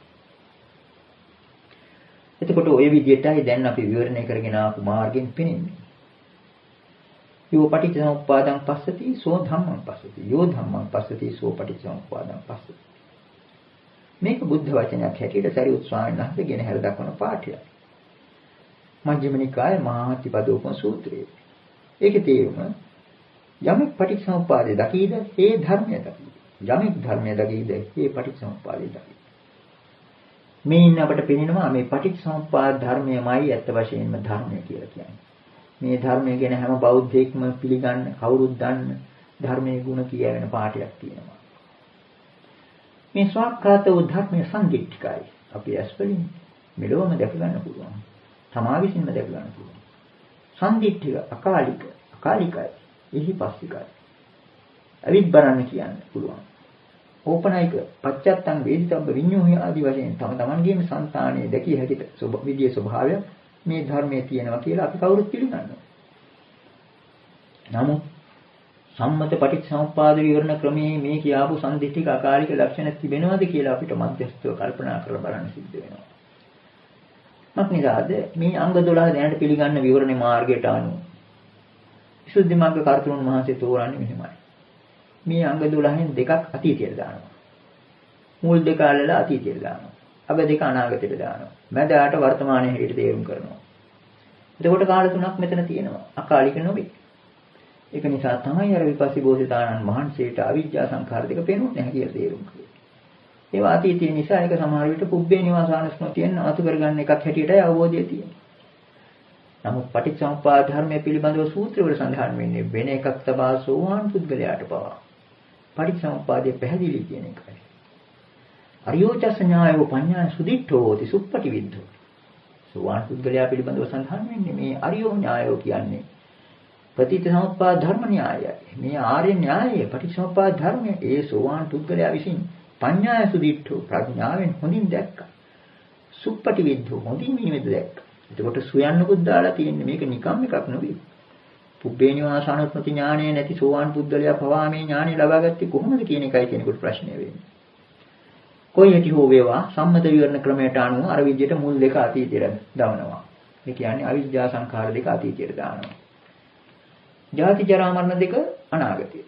එතකොට ওই විදිහටයි දැන් අපි විවරණය කරගෙන ආපු මාර්ගයෙන් පෙනෙන්නේ. යෝ පටිච්චසමුප්පාදං පස්සති සෝ ධම්මං පස්සති යෝ ධම්මං පස්සති සෝ පටිච්චසමුප්පාදං පස්සති. මේක බුද්ධ වචනයක් හැටියට සරියුත් ස්වාමීන් වහන්සේ ගෙන හැර දක්වන පාඨයක්. මජ්ක්‍ධිම නිකායේ මහාතිපදෝපම සූත්‍රයේ. ඒකේ තේරුම යමෙක් පටිච්චසමුප්පාදේ දකීද ඒ ධර්මය දකීද. යමෙක් ධර්මය දකීද ඒ පටිච්චසමුප්පාදේ දකීද. මේ ඉන්න අපට පෙනෙනවා මේ පටිච්චසමුප්පාද ධර්මයමයි ඇත්ත වශයෙන්ම ධර්මය කියලා කියන්නේ. මේ ධර්මය ගැන හැම බෞද්ධයෙක්ම පිළිගන්න කවුරුත් දන්න ධර්මයේ ගුණ කියවෙන පාඩයක් තියෙනවා. මේ ස්වාක්ඛාත වූ ධර්මයේ සංදිට්ඨිකයි. අපි ඇස්වලින් මෙලොවම දැක ගන්න පුළුවන්. තමා විසින්ම දැක ගන්න පුළුවන්. සංදිට්ඨික අකාලිකයි. එහි පස්සිකයි. අවිබ්බරණ කියන්න පුළුවන්. ඕපනයික පච්චත්තං වේදිතබ්බ විඤ්ඤෝහය ආදී වශයෙන් තම තමන්ගේම సంతානයේ දැකිය හැකි විදියේ ස්වභාවය මේ ධර්මයේ තියෙනවා කියලා අපි කවුරුත් පිළිගන්නවා. නමුත් සම්මත පටිච්චසමුප්පාද විවරණ ක්‍රමයේ මේ කියාපු සම්දිට්ඨික අකාලික ලක්ෂණ තිබෙනවද කියලා අපිට මධ්‍යස්ථව කල්පනා කරලා බලන්න සිද්ධ වෙනවා. මක්නිසාද මේ අංග 12 දැනට පිළිගන්න විවරණ මාර්ගයට අනුව විසුද්ධි මාර්ග කර්තෘන් වහන්සේ තෝරන්නේ මෙහෙමයි. මේ අංග 12න් දෙකක් අතීතයට දානවා. මුල් දෙක අල්ලලා අතීතයට දානවා. අග දෙක අනාගතයට දානවා. මැදට වර්තමානයේ හැටියට තේරුම් කරනවා. එතකොට කාල තුනක් මෙතන තියෙනවා. අකාලික නොවේ. ඒක නිසා තමයි අර විපස්සී බෝසතාණන් වහන්සේට අවිජ්ජා සංඛාර දෙක පේන්නේ නැහැ කියලා තේරුම් කළේ. ඒවා අතීතයේ නිසා ඒක සමහර විට පුබ්බේ නිවාසානුස්මතියෙන් අතු කරගන්න එකක් හැටියටයි අවබෝධය තියෙන්නේ. නමුත් පටිච්චසමුප්පාද ධර්මයේ පිළිබඳව සූත්‍රවල සඳහන් වෙන්නේ වෙන එකක් තබා සෝවාන් පුද්ගලයාට පවා. පටිච්චසමුප්පාදයේ පැහැදිලි කියන එකයි. අරියෝච සංඥායෝ පඤ්ඤා සුදිට්ඨෝති සුප්පටිවිද්ධෝ. සෝවාන් පුද්ගලයා පිළිබඳව සඳහන් වෙන්නේ මේ අරියෝ ඥායෝ කියන්නේ පටිච්චසමුප්පාද ධර්ම න්‍යායයි. මේ ආර්ය න්‍යායය පටිච්චසමුප්පාද ධර්මයේ ඒ සෝවාන් පුද්ගලයා විසින් පඤ්ඤාය සුදිට්ඨෝ ප්‍රඥාවෙන් හොඳින් දැක්කා. සුප්පටිවිද්ධෝ හොඳින් නිමෙද දැක්කා. එතකොට සුයන්නකුත් දාලා තියෙන්නේ මේක නිකම් එකක් නෙවෙයි. පුබ්බේ නිවාසානුස්මති ඥානය නැති සෝවාන් පුද්ගලයා පවා මේ ඥානය ලබාගත්තේ කොහොමද කියන එකයි කෙනෙකුට ප්‍රශ්නය වෙන්නේ. කොයි හැටි හෝ වේවා සම්මත විවරණ ක්‍රමයට අනුව අර විදිහට මුල් දෙක අතීතයට දානවා. ඒ කියන්නේ අවිජ්ජා සංඛාර දෙක අතීතයට දානවා. ජාති ජරා මරණ දෙක අනාගතයට.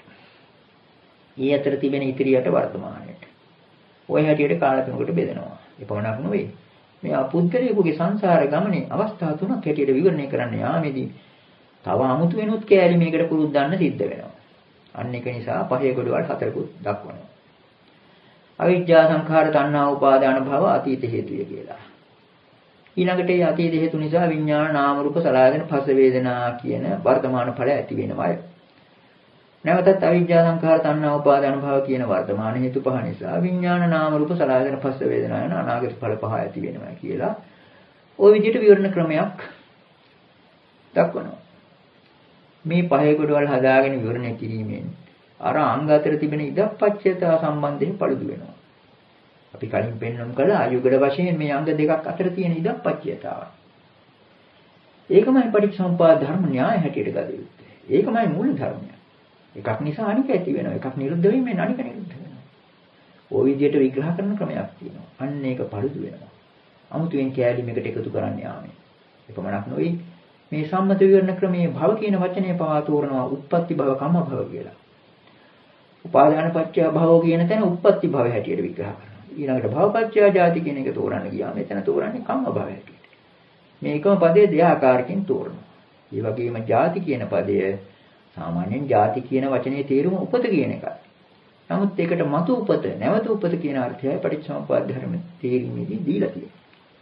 ඊ අතර තිබෙන ඉතිරියට වර්තමානයට. ඔය හැටියට කාල තුනකට බෙදෙනවා. ඒ පමණක් නෙවෙයි. මේ පුද්ගලයෙකුගේ සංසාර ගමනේ අවස්ථා තුනක් හැටියට විවරණය කරන්න යාමේදී තව 아무තු වෙනුත් කෑලි මේකට පුරුද්දන්න සිද්ධ වෙනවා. අන්න ඒක නිසා පහේ ගොඩවල් හතරකුත් දක්වනවා. අවිජ්ජා සංඛාර තණ්හා උපාදාන භව අතීත හේතුය කියලා. ඊළඟට මේ අතීත හේතු නිසා විඥාන නාම රූප සලආයතන පස්ස වේදනා කියන වර්තමාන ඵල ඇති වෙනවා. නැවතත් අවිජ්ජා සංඛාර තණ්හා උපාදාන භව කියන වර්තමාන හේතු පහ නිසා විඥාන නාම රූප සලආයතන පස්ස වේදනා යන අනාගත ඵල පහ ඇති වෙනවා කියලා ওই විදිහට විවරණ ක්‍රමයක් දක්වනවා. මේ පහේ කොටවල් හදාගෙන විවරණය කිරීමෙන් අර අංග අතර තිබෙන ඉදප්පච්චයතා සම්බන්ධයෙන් පළුදු වෙනවා. අපි කලින් පෙන්වම් කළා අයුගල වශයෙන් මේ අංග දෙකක් අතර තියෙන ඉදප්පච්චයතාව. ඒකමයි පටිච්චසමුප්පාද ධර්ම න්‍යාය හැටියට ගත යුත්තේ. ඒකමයි මූල ධර්මය. එකක් නිසා අනික ඇති වෙනවා. එකක් නිරුද්ධ වීමෙන් අනික නිරුද්ධ වෙනවා. ওই විදිහට විග්‍රහ කරන ක්‍රමයක් තියෙනවා. අන්න ඒක පළුදු වෙනවා. අමුතුවෙන් කැලී මේකට එකතු කරන්න යාමේ. එපමණක් නොවේ මේ සම්මත විවරණ ක්‍රමයේ භව කියන වචනේ පවා තෝරනවා උත්පත්ති භව කම්ම භව කියලා. උපාදාන පත්‍ය භව කියන තැන උත්පත්ති භව හැටියට විග්‍රහ කරනවා. ඊළඟට භවපත්‍ය ජාති කියන එක තෝරන්න ගියාම එතන තෝරන්නේ කම්ම භව හැටියට. මේ එකම පදයේ දෙආකාරකින් තෝරනවා. ඒ වගේම ජාති කියන පදය සාමාන්‍යයෙන් ජාති කියන වචනේ තේරුම උපත කියන එකයි. නමුත් ඒකට මතු උපත, නැවත උපත කියන අර්ථයයි පටිච්චසමුප්පාද ධර්ම තේරීමේදී දීලා තියෙන්නේ.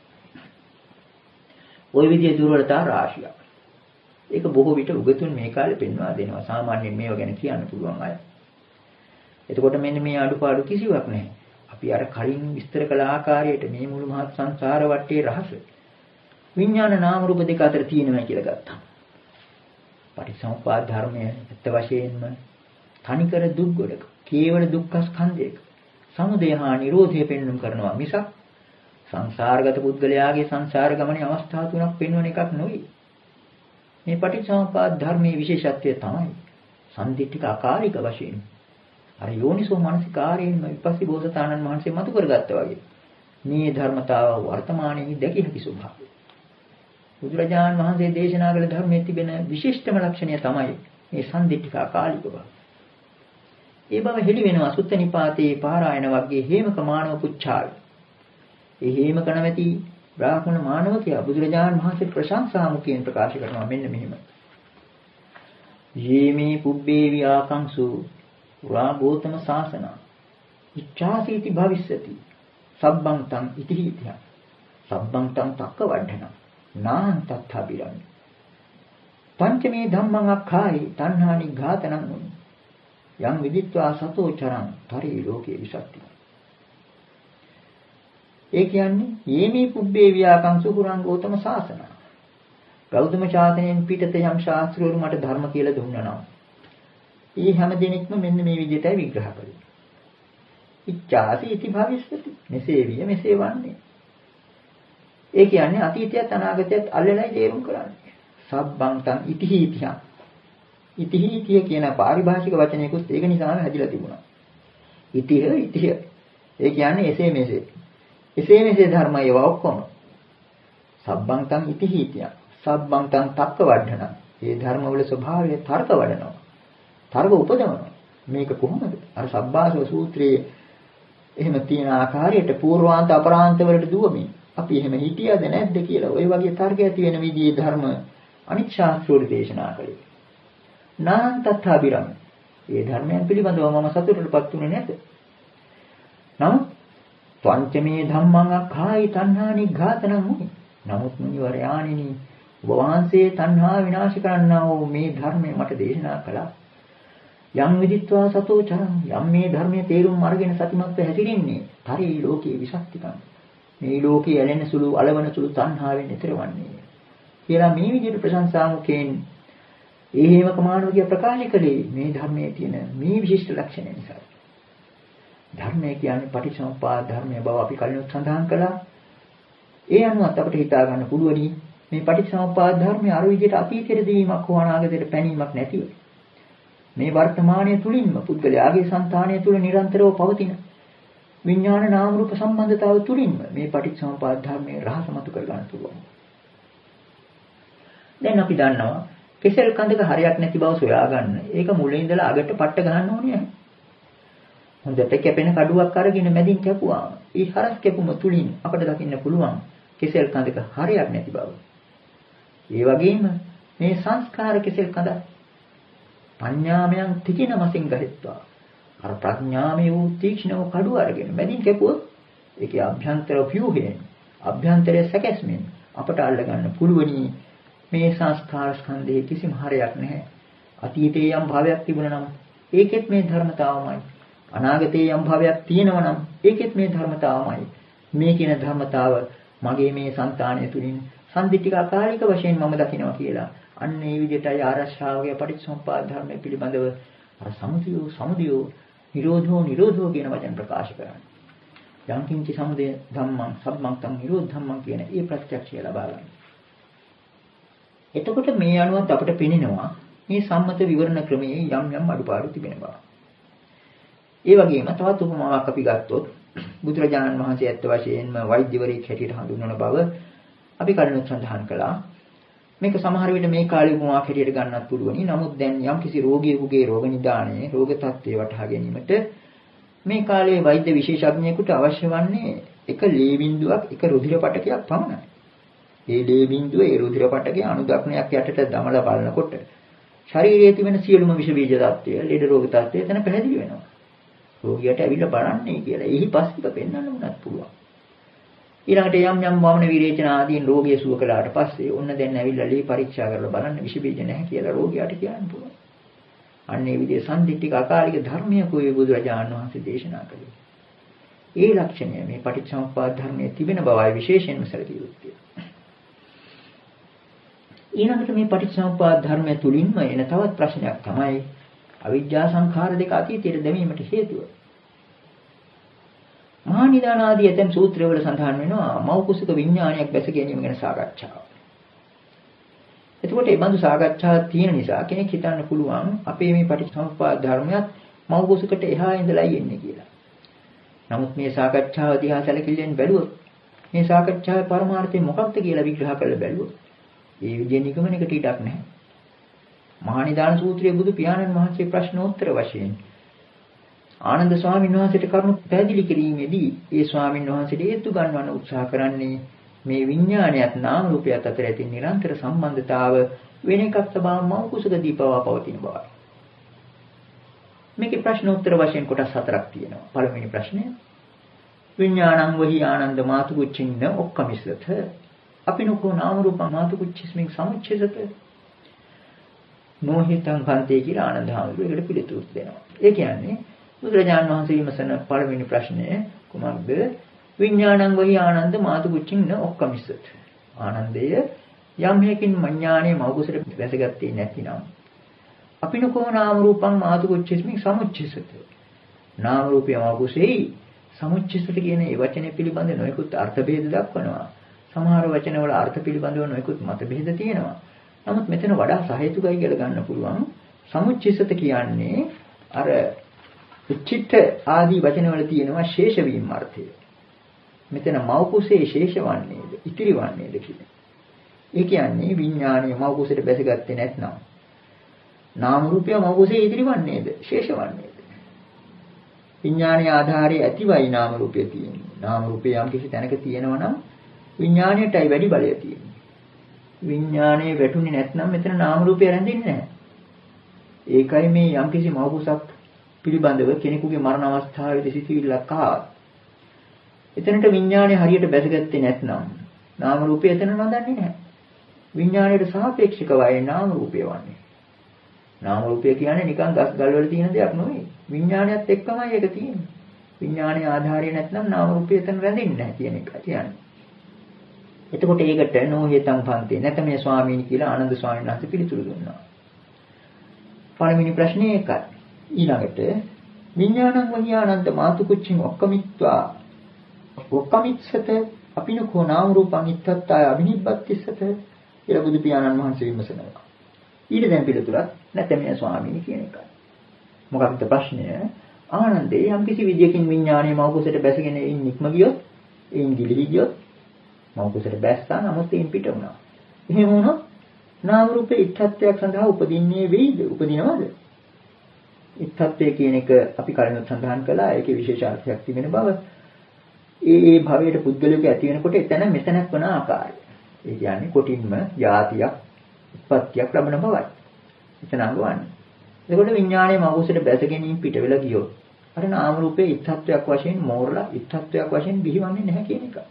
ওই විදිහේ දුර්වලතා රාශියක්. ඒක බොහෝ විට උගතුන් මේ කාලේ පෙන්වා දෙනවා. සාමාන්‍යයෙන් මේව ගැන කියන්න පුළුවන් අය. එතකොට මෙන්න මේ අඩුපාඩු කිසිවක් නැහැ. අපි අර කලින් විස්තර කළ ආකාරයට මේ මුළු මහත් සංසාර වටේ රහස විඥාන නාම රූප දෙක අතර තියෙනවා කියලා ගත්තා. පටිච්චසමුප්පාද ධර්මය ඇත්ත වශයෙන්ම තනිකර දුක් ගොඩක, කේවල දුක්ඛ ස්කන්ධයක සමුදය හා නිරෝධය පෙන්වන්න කරනවා මිසක් සංසාරගත පුද්ගලයාගේ සංසාර ගමනේ අවස්ථා තුනක් පෙන්වන එකක් නෙවෙයි. මේ පටිච්චසමුප්පාද ධර්මයේ විශේෂත්වය තමයි සම්දිට්ඨික අකාලික වශයෙන් අර යෝනිසෝ මනසිකාරයෙන්ම විපස්සී බෝසතාණන් වහන්සේ මතු කරගත්තා වගේ මේ ධර්මතාව වර්තමානයේ දැකිය හැකි ස්වභාවය. බුදුරජාණන් වහන්සේ දේශනා කළ ධර්මයේ තිබෙන විශිෂ්ටම ලක්ෂණය තමයි මේ සම්දිට්ඨික අකාලික බව. ඒ බව හෙළි වෙනවා සුත්ත නිපාතේ පාරායන වර්ගයේ හේමක මානව පුච්ඡාවේ. ඒ හේමක නැමැති බ්‍රාහ්මණ මානවකයා බුදුරජාණන් වහන්සේ ප්‍රශංසා මුඛයෙන් ප්‍රකාශ කරනවා මෙන්න මෙහෙම. යේමේ පුබ්බේ විආකංසු පුරා ගෝතම ශාසන ඉච්ඡාසීති භවිස්සති සබ්බං තං ඉතිහිතිය සබ්බං තං තක්ක වඩන නාං තත්ථබිරං පංචමේ ධම්මං අක්ඛායි තණ්හානි ඝාතනං උනි යම් විදිත්වා සතෝ චරං පරි ලෝකේ විසක්ති. ඒ කියන්නේ යේමේ පුබ්බේ විආකංසු පුරං ගෝතම ශාසන. ගෞතම ශාසනයෙන් පිටත යම් ශාස්ත්‍රවරු මට ධර්ම කියලා දුන්නා නම් ඒ හැම දිනෙකම මෙන්න මේ විදිහටයි විග්‍රහ කළේ. ඉච්ඡාසි ඉති භවිස්සති. මෙසේ විය මෙසේ වන්නේ. ඒ කියන්නේ අතීතයත් අනාගතයත් අල්ලලයි තේරුම් කරන්නේ. සබ්බං තං ඉතිහිතිය. ඉතිහිතිය කියන පාරිභාෂික වචනයකුත් ඒක නිසාම හැදිලා තිබුණා. ඉතිහිය. ඒ කියන්නේ එසේ මෙසේ. එසේ මෙසේ ධර්ම ඒවා ඔක්කොම. සබ්බං තං ඉතිහිතිය. සබ්බං තං තක්ක වඩන. මේ ධර්මවල ස්වභාවය තර්ක වඩනවා. තර්ක උපදවනවා. මේක කොහොමද? අර සබ්බාසව සූත්‍රයේ එහෙම තියෙන ආකාරයට පූර්වාන්ත අපරාන්ත වලට දුවමින් අපි එහෙම හිටියද නැද්ද කියලා ওই වගේ තර්ක ඇති වෙන විදිහේ ධර්ම අනිත් ශාස්ත්‍රවල දේශනා කළේ. නාං තත්ථාබිරම. මේ ධර්මයන් පිළිබඳව මම සතුටටපත් උනේ නැත. නමුත් පංචමේ ධම්මං අක්ඛායි තණ්හානි ඝාතනං මුනි. නමුත් මුනිවරයාණෙනි ඔබ වහන්සේ තණ්හා විනාශ කරන්නා වූ මේ ධර්මය මට දේශනා කළා. යම් විදිත්වා සතෝ චරං යම් මේ ධර්මයේ තේරුම් අරගෙන සතිමත්ව හැසිරෙන්නේ පරි ලෝකේ විසක්තිකම්. මේ ලෝකේ ඇලෙන සුළු අලවන සුළු තණ්හාවෙන් ඈතරවන්නේ කියලා මේ විදිහට ප්‍රශංසා මුඛයෙන් ඒ හේමක මානවකයා ප්‍රකාශ කළේ මේ ධර්මයේ තියෙන මේ විශිෂ්ට ලක්ෂණ නිසා. ධර්මය කියන්නේ පටිච්චසමුප්පාද ධර්මය බව අපි කලින් සඳහන් කළා. ඒ අනුවත් අපිට හිතා ගන්න පුළුවනි මේ පටිච්චසමුප්පාද ධර්මයේ අර විදිහට අතීතයට දීමක් හෝ අනාගතයට පැනීමක් නැතිව මේ වර්තමානයේ තුලින්ම පුද්ගලයාගේ సంతානය තුල නිරන්තරව පවතින විඥාන නාම රූප සම්බන්ධතාව තුලින්ම මේ පටිච්චසමුප්පාද ධර්මයේ රහස මතු කර ගන්න පුළුවන්. දැන් අපි දන්නවා කෙසෙල් කඳක හරියක් නැති බව සොයා ගන්න. ඒක මුලින් ඉඳලා අගට පට්ට ගන්න ඕනේ නැහැ. හොඳට කැපෙන කඩුවක් අරගෙන මැදින් කැපුවාම ඒ හරස් කැපුම තුලින් අපිට දකින්න පුළුවන් කෙසෙල් කඳක හරියක් නැති බව. ඒ වගේම මේ සංස්කාර කෙසෙල් කඳ පඤ්ඤාමයන් තිකින වශයෙන් ගහෙත්වා අර ප්‍රඥාමය වූ තීක්ෂණව කඩුව අරගෙන මැදින් කැපුවොත් ඒකේ අභ්‍යන්තර ව්‍යුහයෙන් අභ්‍යන්තරයේ සැකස්මෙන් අපට අල්ල ගන්න පුළුවනි මේ සංස්කාර ස්කන්ධයේ කිසිම හරයක් නැහැ. අතීතයේ යම් භාවයක් තිබුණා නම් ඒකෙත් මේ ධර්මතාවමයි. අනාගතයේ යම් භාවයක් තියෙනවා නම් ඒකෙත් මේ ධර්මතාවමයි. මේ කියන ධර්මතාව මගේ මේ సంతානය තුලින් සම්දිට්ඨික අකාලික වශයෙන් මම දකිනවා කියලා. අන්න ඒ විදිහටයි ආරශ්‍රාවකගේ පටිච්චසමුප්පාද ධර්මයේ පිළිබඳව අර සමුදයෝ නිරෝධෝ කියන වචන ප්‍රකාශ කරන්නේ. යංකින්චි සමුදය ධම්මං සම්මං තං නිරෝධ ධම්මං කියන ඒ ප්‍රත්‍යක්ෂය ලබා ගන්න. එතකොට මේ අනුවත් අපිට පෙනෙනවා මේ සම්මත විවරණ ක්‍රමයේ යම් අඩුපාඩු තිබෙන බව. ඒ වගේම තවත් උපමාවක් අපි ගත්තොත් බුදුරජාණන් වහන්සේ ඇත්ත වශයෙන්ම වෛද්‍යවරයෙක් හැටියට හඳුන්වන බව අපි කලින් සඳහන් කළා. මේක සමහර විට මේ කාලේ උපමාවක් හැටියට ගන්නත් පුළුවනි. නමුත් දැන් යම්කිසි රෝගියෙකුගේ රෝග නිදානයේ රෝග තත්ත්වය වටහා ගැනීමට මේ කාලේ වෛද්‍ය විශේෂඥයෙකුට අවශ්‍ය වන්නේ එක ලේ බිඳුවක් එක රුධිර පටකයක් පමණයි. ඒ ලේ බිඳුව ඒ රුධිර පටකයේ අණුදක්නයක් යටට දමලා බලනකොට ශරීරයේ තිබෙන සියලුම විෂ බීජ තත්ත්වය, ලෙඩ රෝග තත්ත්වය එතන පැහැදිලි වෙනවා. රෝගියාට ඇවිල්ලා බලන්නේ කියලා. එහි පස්තික පෙන්වන්න උනත් පුළුවන්. ඊළඟට යම් වමන විරේචන ආදීන් රෝගිය සුව කළාට පස්සේ ඔන්න දැන් ඇවිල්ලා ලේ පරීක්ෂා කරලා බලන්න විෂ බීජ නැහැ කියලා රෝගියාට කියන්න පුළුවන්. අන්න ඒ විදිහේ සම්දිට්ඨික අකාලික ධර්මයේ කෝයි බුදුරජාණන් වහන්සේ දේශනා කළේ. ඒ ලක්ෂණය මේ පටිච්චසමුප්පාද ධර්මයේ තිබෙන බවයි විශේෂයෙන්ම සැලකිය යුත්තේ. ඊළඟට මේ පටිච්චසමුප්පාද ධර්මයේ තුලින්ම එන තවත් ප්‍රශ්නයක් තමයි අවිජ්ජා සංඛාර දෙක අතීතයට දැමීමට හේතුව. මහා නිදාන ආදී ඇතැම් සූත්‍රවල සඳහන් වෙනවා මව් කුසක විඥානයක් බැස ගැනීම ගැන සාකච්ඡාව. එතකොට මේ බඳු සාකච්ඡාවක් තියෙන නිසා කෙනෙක් හිතන්න පුළුවන් අපේ මේ පටිච්චසමුප්පාද ධර්මයක් මව් කුසකට එහා ඉඳලා යන්නේ කියලා. නමුත් මේ සාකච්ඡාව දිහා සැලකිල්ලෙන් බැලුවොත් මේ සාකච්ඡාවේ පරමාර්ථය මොකක්ද කියලා විග්‍රහ කරලා බැලුවොත් ඒ විදිහේ නිගමනයකට ඉඩක් නැහැ. මහා නිදාන සූත්‍රයේ බුදු පියාණන් වහන්සේ ප්‍රශ්නෝත්තර වශයෙන් ආනන්ද ස්වාමීන් වහන්සේට කරුණු පැහැදිලි කිරීමේදී ඒ ස්වාමීන් වහන්සේට හේතු ගන්නවන උත්සාහ කරන්නේ මේ විඥානයත් නාම රූපයත් අතර ඇති නිරන්තර සම්බන්ධතාව වෙන එකක් තබා මව කුසකදී පවතින බවයි. මේකේ ප්‍රශ්නෝත්තර වශයෙන් කොටස් හතරක් තියෙනවා. පළවෙනි ප්‍රශ්නය විඥානං වහි ආනන්ද මාතු කුච්චින්න ඔක්කමිසත අපිනකෝ නාම රූප මාතු කුච්චිස්මින් සමුච්ඡේදත නොහිතං කන්තේ කියලා ආනන්ද හාමුදුරුවෝ පිළිතුරු දෙනවා. ඒ කියන්නේ බුදුරජාණන් වහන්සේ විමසන පළවෙනි ප්‍රශ්නය කුමක්ද? විඥානං වහි ආනන්ද මාතු කුච්චින්න ඔක්කමිසත. ආනන්දය යම් හේකින් මඥානේ මවකුසට වැසගත්තේ නැතිනම් අපිනකෝ නාම රූපං මාතු කුච්චිස්මින් සමුච්ඡේදත. නාම රූපය මවකුසෙයි සමුච්ඡේදත කියන මේ වචනේ පිළිබඳ නොයෙකුත් අර්ථ භේද දක්වනවා. සමහර වචනවල අර්ථ පිළිබඳව නොයෙකුත් මත භේද තියෙනවා. නමුත් මෙතන වඩා සහේතුකයි කියලා ගන්න පුළුවන්. සමුච්ඡේදත කියන්නේ අර උච්චිත ආදී වචනවල තියෙනවා ශේෂ වීම අර්ථය. මෙතන මෞකුසේ ශේෂ වන්නේද ඉතිරි වන්නේද කියන්නේ. ඒ කියන්නේ විඥානීය මෞකුසයට බැසගත්තේ නැත්නම් නාම රූපය මෞකුසේ ඉතිරි වන්නේද ශේෂ වන්නේද. විඥානීය ආධාරයේ ඇතිවයි නාම රූපය තියෙන්නේ. නාම රූපය යම් කිසි තැනක තියෙනවා නම් විඥාණයටයි වැඩි බලය තියෙන්නේ. විඥානයේ වැටුනේ නැත්නම් මෙතන නාම රූපය රැඳෙන්නේ නැහැ. ඒකයි මේ යම් කිසි මෞකුසක් පිළිබඳව කෙනෙකුගේ මරණ අවස්ථාවේදී සිටිවිල්ලක් ආවත් එතනට විඥානය හරියට බැසගත්තේ නැත්නම් නාම රූපය එතන නඳන්නේ නැහැ. විඥාණයට සාපේක්ෂකවයි නාම රූපය වන්නේ. නාම රූපය කියන්නේ නිකන් ගස් ගල් වල තියෙන දෙයක් නෙවෙයි. විඥානයත් එක්කමයි ඒක තියෙන්නේ. විඥානයේ ආධාරය නැත්නම් නාම රූපය එතන රැඳෙන්නේ නැහැ කියන එක කියන්නේ. එතකොට ඒකට නොහේතං පන්තේ නැතමේ ස්වාමීනි කියලා ආනන්ද ස්වාමීන් වහන්සේ පිළිතුරු දුන්නා. පළවෙනි ප්‍රශ්නේ ඒකයි. ඊළඟට විඥානං වහියානන්ත මාතු කුච්චින් ඔක්කමිත්වා ඔක්කමිත්සත අපිනකෝ නාම රූපං ඉත්තත්තාය අබිනිබ්බත්තිසත කියලා බුදු පියාණන් වහන්සේ විමසනවා. ඊට දැන් පිළිතුරක් නැතමේ ස්වාමීනි කියන එකයි. මොකක්ද ප්‍රශ්නය? ආනන්දේ යම් කිසි විදියකින් විඥානයේ මෞකසයට බැසගෙන නික්ම ගියොත් එයින් ගිලිහි ගියොත් මෞකසයට බැස්සා නමුත් එයින් පිට වුණා. එහෙම වුණොත් නාම රූපේ ඉත්තත්වයක් සඳහා උපදින්නේ වෙයිද? උපදිනවද? ඉත්තත්වය කියන එක අපි කලින් සඳහන් කළා. ඒකේ විශේෂ අර්ථයක් තිබෙන බව. ඒ භවයට පුද්ගලයෙකු ඇති වෙනකොට එතන මෙතනක් වන ආකාරය. ඒ කියන්නේ කොටින්ම જાතියක් උත්පත්තියක් ලැබෙන බවයි. එතන අඟවන්නේ. එතකොට විඥානයේ මෞකසයට බැස ගැනීම පිට වෙලා ගියොත් අර නාම රූපේ ඉත්තත්වයක් වශයෙන් මෝරලා ඉත්තත්වයක් වශයෙන් බිහිවන්නේ නැහැ කියන එක.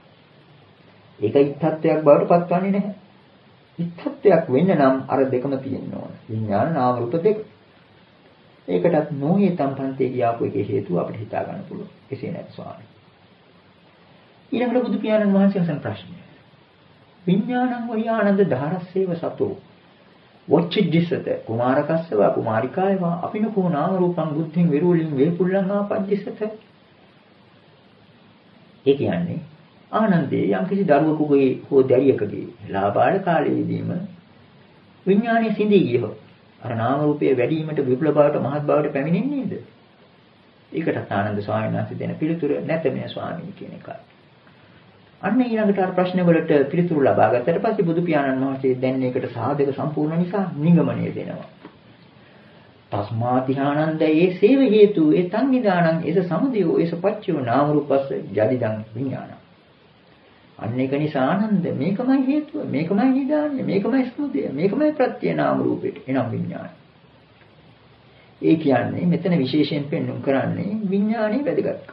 ඒක ඉත්තත්වයක් බවට පත්වන්නේ නැහැ. ඉත්තත්වයක් වෙන්න නම් අර දෙකම තියෙන්න ඕන. විඥාන නාම රූප දෙක. ඒකටත් නොහේතම් පන්තේ කියාපු එකේ හේතුව අපිට හිතා ගන්න පුළුවන්. එසේ නැත් ස්වාමී. ඊළඟට බුදු පියාණන් වහන්සේ අසන ප්‍රශ්නය. විඥානං වහි ආනන්ද ධාරස්සේව සතෝ වොච්චිද්දිසත කුමාරකස්සව කුමාරිකායව අපිනකෝ නාම රූපං බුද්ධින් විරූලින් වේපුල්ලං ආපජ්ජසත. ඒ කියන්නේ ආනන්දේ යම්කිසි දරුවෙකුගේ හෝ දැරියකගේ ලාබාල කාලයේදීම විඥානයේ සිඳී ගියහොත් අර නාම රූපයේ වැඩිවීමට විපුල බවට මහත් බවට පැමිණෙන්නේ නේද? ඒකටත් ආනන්ද ස්වාමීන් වහන්සේ දෙන පිළිතුර නැත මේ ස්වාමීන් කියන එකයි. අන්න ඊළඟට අර ප්‍රශ්න වලට පිළිතුරු ලබා ගත්තට පස්සේ බුදු පියාණන් වහන්සේ දැන් මේකට සාධක සම්පූර්ණ නිසා නිගමනය දෙනවා. තස්මාති ආනන්දයේ සේව හේතු ඒ තන් නිදානං එස සමුදයෝ එස පච්චයෝ නාම රූපස්ස යදිදං විඥානං. අන්න ඒක නිසා ආනන්ද මේකමයි හේතුව, මේකමයි නිදානය, මේකමයි සමුදය, මේකමයි ප්‍රත්‍ය නාම රූපෙට එනම් විඥානය. ඒ කියන්නේ මෙතන විශේෂයෙන් පෙන්වුම් කරන්නේ විඥානයේ වැදගත්කම.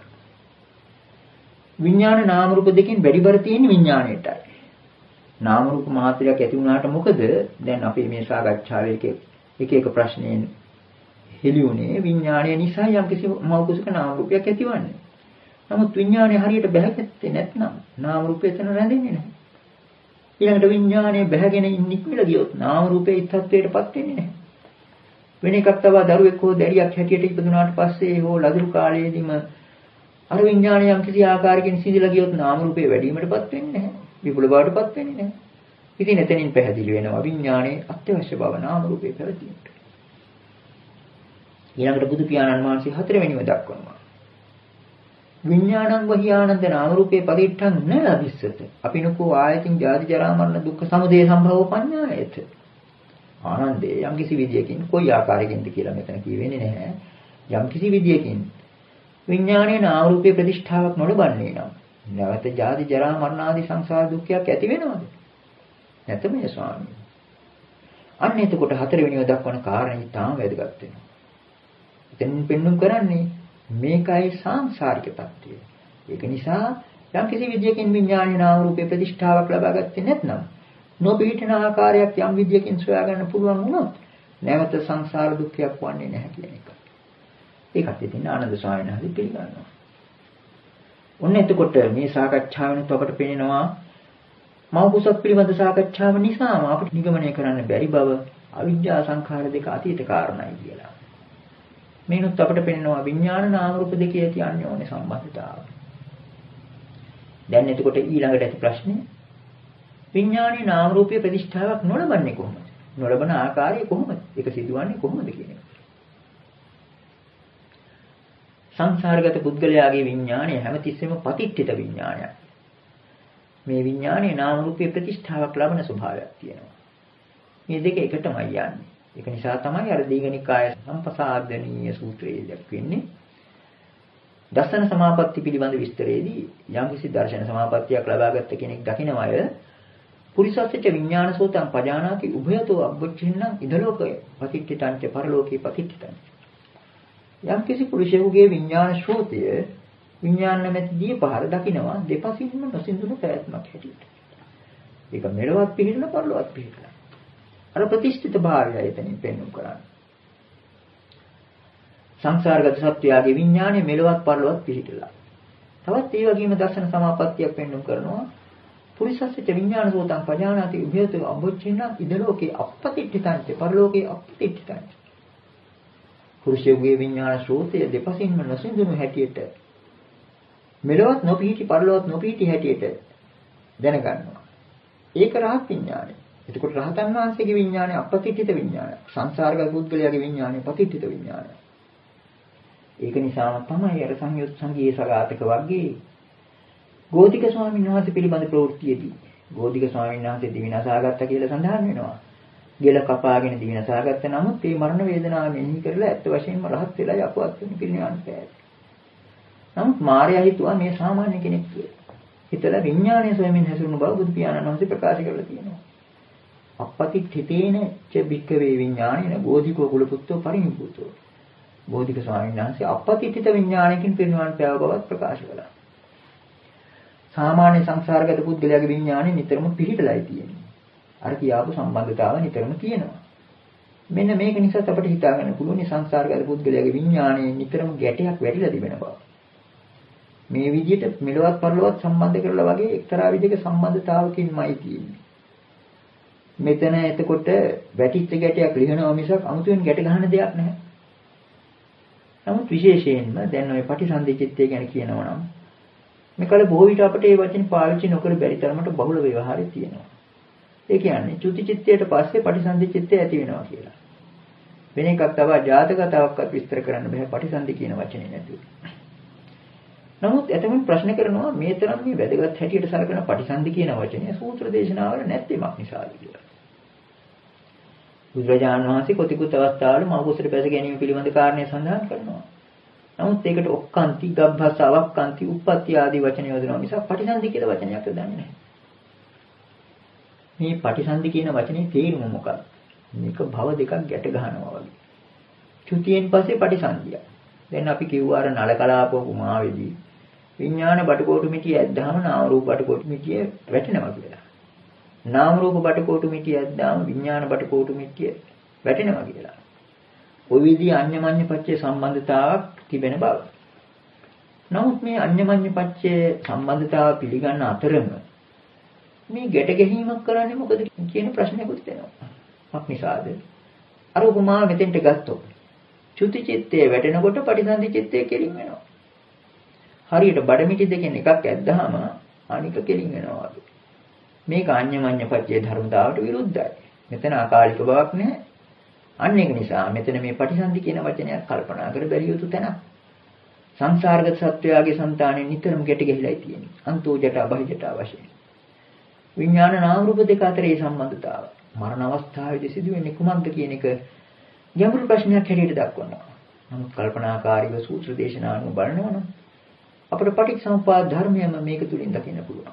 විඥාන නාම රූප දෙකෙන් වැඩිබර තියෙන විඥාණයටයි. නාම රූප මාත්‍රයක් ඇති වුණාට මොකද? දැන් අපි මේ සාකච්ඡාවේ එක එක ප්‍රශ්නෙන් හෙළියුනේ විඥාණය නිසා යම්කිසි මෞකසක නාම රූපයක් ඇතිවන්නේ. නමුත් විඥාණය හරියට බැහැගත්තේ නැත්නම් නාම රූපය එතන රැඳෙන්නේ නැහැ. ඊළඟට විඥාණය බැහැගෙන නික්මිලා ගියොත් නාම රූපේ ඉත්තත්වයටපත් වෙන්නේ නැහැ. වෙන එකක් තව දරුවෙක් හෝ දැරියක් හැටියට ඉපදුනාට පස්සේ හෝ ලදරු කාලයේදීම අර විඥාණය යම් කිසි ආකාරයකින් සිඳිලා ගියොත් නාම රූපේ වැඩිවීමටපත් වෙන්නේ නැහැ. විපුල බවටපත් වෙන්නේ නැහැ. ඉතින් එතනින් පැහැදිලි වෙනවා විඥාණයේ අත්‍යවශ්‍ය බව නාම රූපේ පැවතීමට. ඊළඟට බුදු පියාණන් වහන්සේ හතරවෙනිව දක්වනවා. විඥානං වහි ආනන්ද නාම රූපේ පරිට්ඨං න ලබිස්සත. අපිනකෝ ආයතින් ජාති ජරා මරණ දුක්ඛ සමුදය සම්භව පඤ්ඤායත. ආනන්දේ යම් කිසි විදියකින් කොයි ආකාරයකින්ද කියලා මෙතන කියවෙන්නේ නැහැ. යම් කිසි විදියකින් විඥානයේ නාම රූපේ ප්‍රතිෂ්ඨාවක් නොලබන්නේ නම් නැවත ජාති ජරා මරණ ආදී සංසාර දුක්ඛයක් ඇති වෙනවද? නැත මේ ස්වාමීන්. අන්න එතකොට හතරවෙනිව දක්වන කාරණේ තාම වැදගත් වෙනවා. එතෙන් පෙන්වුම් කරන්නේ මේකයි සාංශාරික தත්ත්වය. ඒක නිසා යම් කිසි විදියකින් විඥානයේ නාම රූපේ ප්‍රතිෂ්ඨාවක් ලබා ගත්තේ නැත්නම් නොපීඨන ආකාරයක් යම් විදියකින් සොයා ගන්න පුළුවන් වුණොත් නැවත සංසාර දුක්ඛයක් වන්නේ නැහැ කියන එක. ඒකත් ඉතින් ආනන්ද ස්වාමීන් වහන්සේ පිළිගන්නවා. ඔන්න එතකොට මේ සාකච්ඡාවෙනුත් අපට පේනවා මෞකසක් පිළිබඳ සාකච්ඡාව නිසාම අපිට නිගමනය කරන්න බැරි බව අවිද්‍යා සංඛාර දෙක අතීත කාරණයි කියලා. මේනොත් අපට පේනවා විඥාන නාම රූප දෙකේ ඇති අන්‍යෝන්‍ය සම්බන්ධතාව. දැන් එතකොට ඊළඟට ඇති ප්‍රශ්නේ විඥානයේ නාම රූපයේ ප්‍රතිෂ්ඨාවක් නොලබන්නේ කොහොමද? නොලබන ආකාරය කොහොමද? ඒක සිදුවන්නේ කොහොමද කියන එක. සංසාරගත පුද්ගලයාගේ විඥානය හැමතිස්සෙම පතිට්ඨිත විඥානයක්. මේ විඥානයේ නාම රූපයේ ප්‍රතිෂ්ඨාවක් ලබන ස්වභාවයක් තියෙනවා. මේ දෙක එකටමයි යන්නේ. ඒක නිසා තමයි අර දීඝනිකාය සම්පසාදනීය සූත්‍රයේ දක්වන්නේ. දර්ශන සමාපatti පිළිබඳ විස්තරයේදී යම්කිසි දර්ශන සමාපත්තියක් ලබාගත් කෙනෙක් දකින්නවය පුරිසස්සච විඥානසෝතං පජානාති උභයතෝ අබ්බොච්චින්නම් ඉදලෝකය පතිට්ඨිතංච පරලෝකේ පතිට්ඨිතං. යම්කිසි පුරුෂයෙකුගේ විඥාන ශ්‍රෝතය විඥාන නැමැති දී පහර දකින්නවා දෙපසින්ම නොසින්දුණු ප්‍රයත්නක් හැටියට. ඒක මෙලවත් පිළිහිලා පරලොවත් පිළිහිලා. අර ප්‍රතිෂ්ඨිත භාවය එතනින් පෙන්වු කරන්නේ. සංසාරගත සත්‍යයේ විඥානය මෙලවත් පරලොවත් පිළිහිලා. තවත් ඒ වගේම දර්ශන සමාපත්තියක් පෙන්වු කරනවා. පුරිසස්සච විඥාන සෝතං පජානාති උභයතෝ අබොච්චින්නම් ඉදලෝකේ අපපතිට්ඨිතංච පරලෝකේ අපපතිට්ඨිතංච. පුරුෂයෙකුගේ විඥාන ශ්‍රෝතය දෙපසින්ම නොසින්දුණු හැටියට මෙලොවත් නොපිහිටි පරලොවත් නොපිහිටි හැටියට දැනගන්නවා. ඒක රහත් විඥානය. එතකොට රහතන් වහන්සේගේ විඥානය අපපතිට්ඨිත විඥානය. සංසාරගත පුද්ගලයාගේ විඥානය පතිට්ඨිත විඥානය. ඒක නිසාම තමයි අර සංයුත් සංගීය සගතක වර්ගයේ ගෝධික ස්වාමීන් වහන්සේ පිළිබඳ ප්‍රවෘත්තියේදී ගෝධික ස්වාමීන් වහන්සේ දිවිනසාගත්ත කියලා සඳහන් වෙනවා. ගෙල කපාගෙන දිවිනසාගත්ත නමුත් මේ මරණ වේදනාව මෙනෙහි කරලා ඇත්ත වශයෙන්ම රහත් වෙලා යපුවත් වෙන පිළිණිවන් පෑයි. නමුත් මාර්යා හිතුවා මේ සාමාන්‍ය කෙනෙක් කියලා. හිතලා විඥානයේ ස්වයමින් හැසිරුණු බව බුදු පියාණන් වහන්සේ ප්‍රකාශ කරලා තියෙනවා. අපපතිට්ඨිතේන ච භික්ඛවේ විඥානේන ගෝධිකෝ කුලපුත්තෝ පරිනිබ්බුතෝ. ගෝධික ස්වාමීන් වහන්සේ අපපතිට්ඨිත විඥානයකින් පිළිණිවන් පෑව බවත් ප්‍රකාශ කළා. සාමාන්‍ය සංසාරගත පුද්ගලයාගේ විඥානය නිතරම පිහිටලායි තියෙන්නේ. අර කියාපු සම්බන්ධතාව නිතරම තියෙනවා. මෙන්න මේක නිසා අපිට හිතා ගන්න පුළුවන් සංසාරගත පුද්ගලයාගේ විඥානයේ නිතරම ගැටයක් වැඩිලා තිබෙන බව. මේ විදිහට මෙලොවත් පරලොවත් සම්බන්ධ කරලා වගේ එක්තරා විදිහක සම්බන්ධතාවකින්මයි තියෙන්නේ. මෙතන එතකොට වැටිච්ච ගැටයක් ලිහනවා මිසක් අමුතුවෙන් ගැට ගන්න දෙයක් නැහැ. නමුත් විශේෂයෙන්ම දැන් ওই පටිසන්ධි චිත්තය ගැන කියනවා නම් මේකල බොහෝ විට අපිට මේ වචනේ පාවිච්චි නොකර බැරි තරමට බහුල ව්‍යවහාරය තියෙනවා. ඒ කියන්නේ චුති චිත්තයට පස්සේ පටිසන්ධි චිත්තය ඇති වෙනවා කියලා. වෙන එකක් තව ජාතක කතාවක්වත් විස්තර කරන්න බෑ පටිසන්ධි කියන වචනේ නැතුව. නමුත් එතමින් ප්‍රශ්න කරනවා මේ තරම් මේ වැදගත් හැටියට සලකන පටිසන්ධි කියන වචනය සූත්‍ර දේශනාවල නැත්ෙමක් නිසාද කියලා. බුදුරජාණන් වහන්සේ කොතිකුත් අවස්ථාවල මව්කුසට බැස ගැනීම පිළිබඳ කාරණේ සඳහන් කරනවා. නමුත් ඒකට ඔක්කාන්ති, ගබ්බස, අවක්කාන්ති, උප්පත්ති ආදී වචන යොදනවා මිසක් පටිසන්ධි කියලා වචනයක් යොදන්නේ නැහැ. මේ පටිසන්ධි කියන වචනේ තේරුම මොකක්ද? මේක භව දෙකක් ගැට ගන්නවා වගේ. චුතියෙන් පස්සේ පටිසන්ධිය. දැන් අපි කිව්වා අර නල කලාප උමාවේදී විඥාන බටකොටු මිටිය ඇද්දාම නාම රූප බටකොටු මිටිය වැටෙනවා කියලා. නාම රූප බටකොටු මිටිය ඇද්දාම විඥාන බටකොටු මිටිය වැටෙනවා කියලා. ওই විදිහේ අඤ්ඤමඤ්ඤ පච්චේ සම්බන්ධතාවක් තිබෙන බව. නමුත් මේ අඤ්ඤමඤ්ඤ පච්චේ සම්බන්ධතාව පිළිගන්න අතරම මේ ගැට ගැහිමක් කරන්නේ මොකද කියන ප්‍රශ්නයකුත් එනවා. මොකක් නිසාද? අර උපමාව මෙතෙන්ට ගත්තොත් චුති චිත්තයේ වැටෙනකොට පටිසන්ධි චිත්තයේ කෙලින් වෙනවා. හරියට බඩමිටි දෙකෙන් එකක් ඇද්දාම අනික කෙලින් වෙනවා වගේ. මේක අඤ්ඤමඤ්ඤ පච්චේ ධර්මතාවට විරුද්ධයි. මෙතන අකාලික බවක් නැහැ. අන්න ඒක නිසා මෙතන මේ පටිසන්ධි කියන වචනයක් කල්පනා කර බැරිය යුතු තැනක්. සංසාරගත සත්වයාගේ సంతානෙ නිතරම ගැට ගැහිලායි තියෙන්නේ. අන්තෝ ජට අභය ජට වශයෙන්. විඥාන නාම රූප දෙක අතරේ සම්බන්ධතාව මරණ අවස්ථාවේදී සිදුවෙන්නේ කුමක්ද කියන එක ගැඹුරු ප්‍රශ්නයක් හැටියට දක්වනවා. නමුත් කල්පනාකාරීව සූත්‍ර දේශනා අනුව බලනවා නම් අපට පටිච්චසමුප්පාද ධර්මයම මේක තුලින් දකින්න පුළුවන්.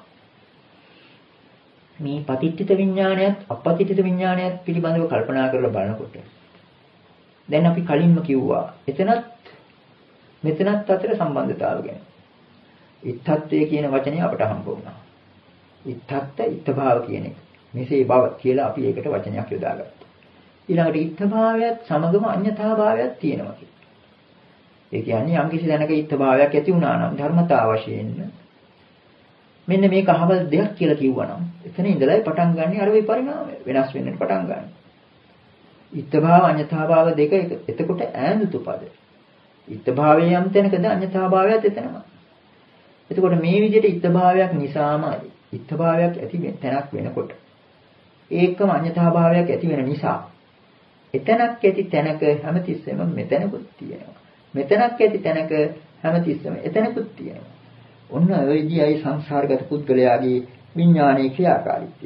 මේ පටිච්චිත විඥානයත් අපපටිච්චිත විඥානයත් පිළිබඳව කල්පනා කරලා බලනකොට දැන් අපි කලින්ම කිව්වා එතනත් මෙතනත් අතර සම්බන්ධතාව ගැන. ඉත්තත්වය කියන වචනේ අපට හම්බ වුණා. ඉත්තත්ත ඉත්තභාව කියන එක. මෙසේ බව කියලා අපි ඒකට වචනයක් යොදාගත්තා. ඊළඟට ඉත්තභාවයත් සමගම අඤ්ඤතාභාවයක් තියෙනවා කියලා. ඒ කියන්නේ යම්කිසි දැනක ඉත්තභාවයක් ඇති වුණා නම් ධර්මතාව වශයෙන් මෙන්න මේක අහවල් දෙයක් කියලා කිව්වනම් එතන ඉඳලායි පටන් ගන්න අර විපරිණාමය වෙනස් වෙන්නට පටන් ගන්න. ඉත්තභාව අඤ්ඤතාභාව දෙක එතකොට ඈඳුතු පද. ඉත්තභාවයේ යම් තැනකද අඤ්ඤතාභාවයත් එතනම. එතකොට මේ විදිහට ඉත්තභාවයක් නිසාම ඉත්තභාවයක් ඇති වෙන තැනක් වෙනකොට ඒකම අඤ්ඤතාභාවයක් ඇති වෙන නිසා එතනක් ඇති තැනක හැමතිස්සෙම මෙතනකුත් තියෙනවා. මෙතනක් ඇති තැනක හැමතිස්සෙම එතනකුත් තියෙනවා. ඔන්න ඔය විදිහයි සංසාරගත පුද්ගලයාගේ විඥානයේ ක්‍රියාකාරීත්වය.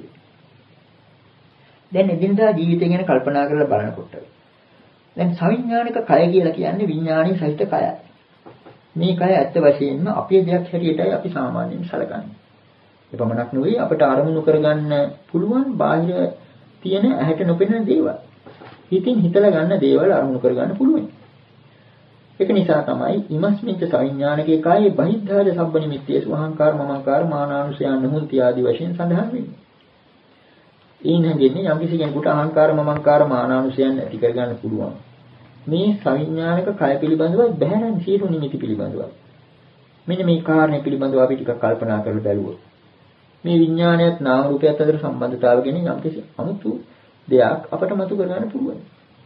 දැන් එදිනදා ජීවිතය ගැන කල්පනා කරලා බලනකොට දැන් සවිඥානික කය කියලා කියන්නේ විඥානීය සහිත කයයි. මේ කය ඇත්ත වශයෙන්ම අපේ දෙයක් හැටියටයි අපි සාමාන්‍යයෙන් සැලකන්නේ. ඒ පමණක් නෙවෙයි අපිට අරමුණු කරගන්න පුළුවන් බාහිර තියෙන ඇහැට නොපෙනෙන දේවල්. හිතින් හිතලා ගන්න දේවල් අරමුණු කරගන්න පුළුවන්. ඒක නිසා තමයි ඉමස්මින්ච සවිඥානිකේ කායේ බහිද්ධාජ සම්බ නිමිත්තේසු අහංකාර මමංකාර මානානුසයන් නොහොන්ති ආදී වශයෙන් සඳහන් වෙන්නේ. ඒ නැගෙන්නේ යම් කිසි කෙනෙකුට අහංකාර මමංකාර මානානුසයන් ඇති කරගන්න පුළුවන්. මේ සවිඥානික කය පිළිබඳව බහැරන් සියලු නිමිති පිළිබඳව. මෙන්න මේ කාරණේ පිළිබඳව අපි ටිකක් කල්පනා කරලා බැලුවොත් මේ විඥානයත් නාම රූපයත් අතර සම්බන්ධතාවය ගැන යම් කිසි අමුතු දෙයක් අපට මතු කරගන්න පුළුවන්.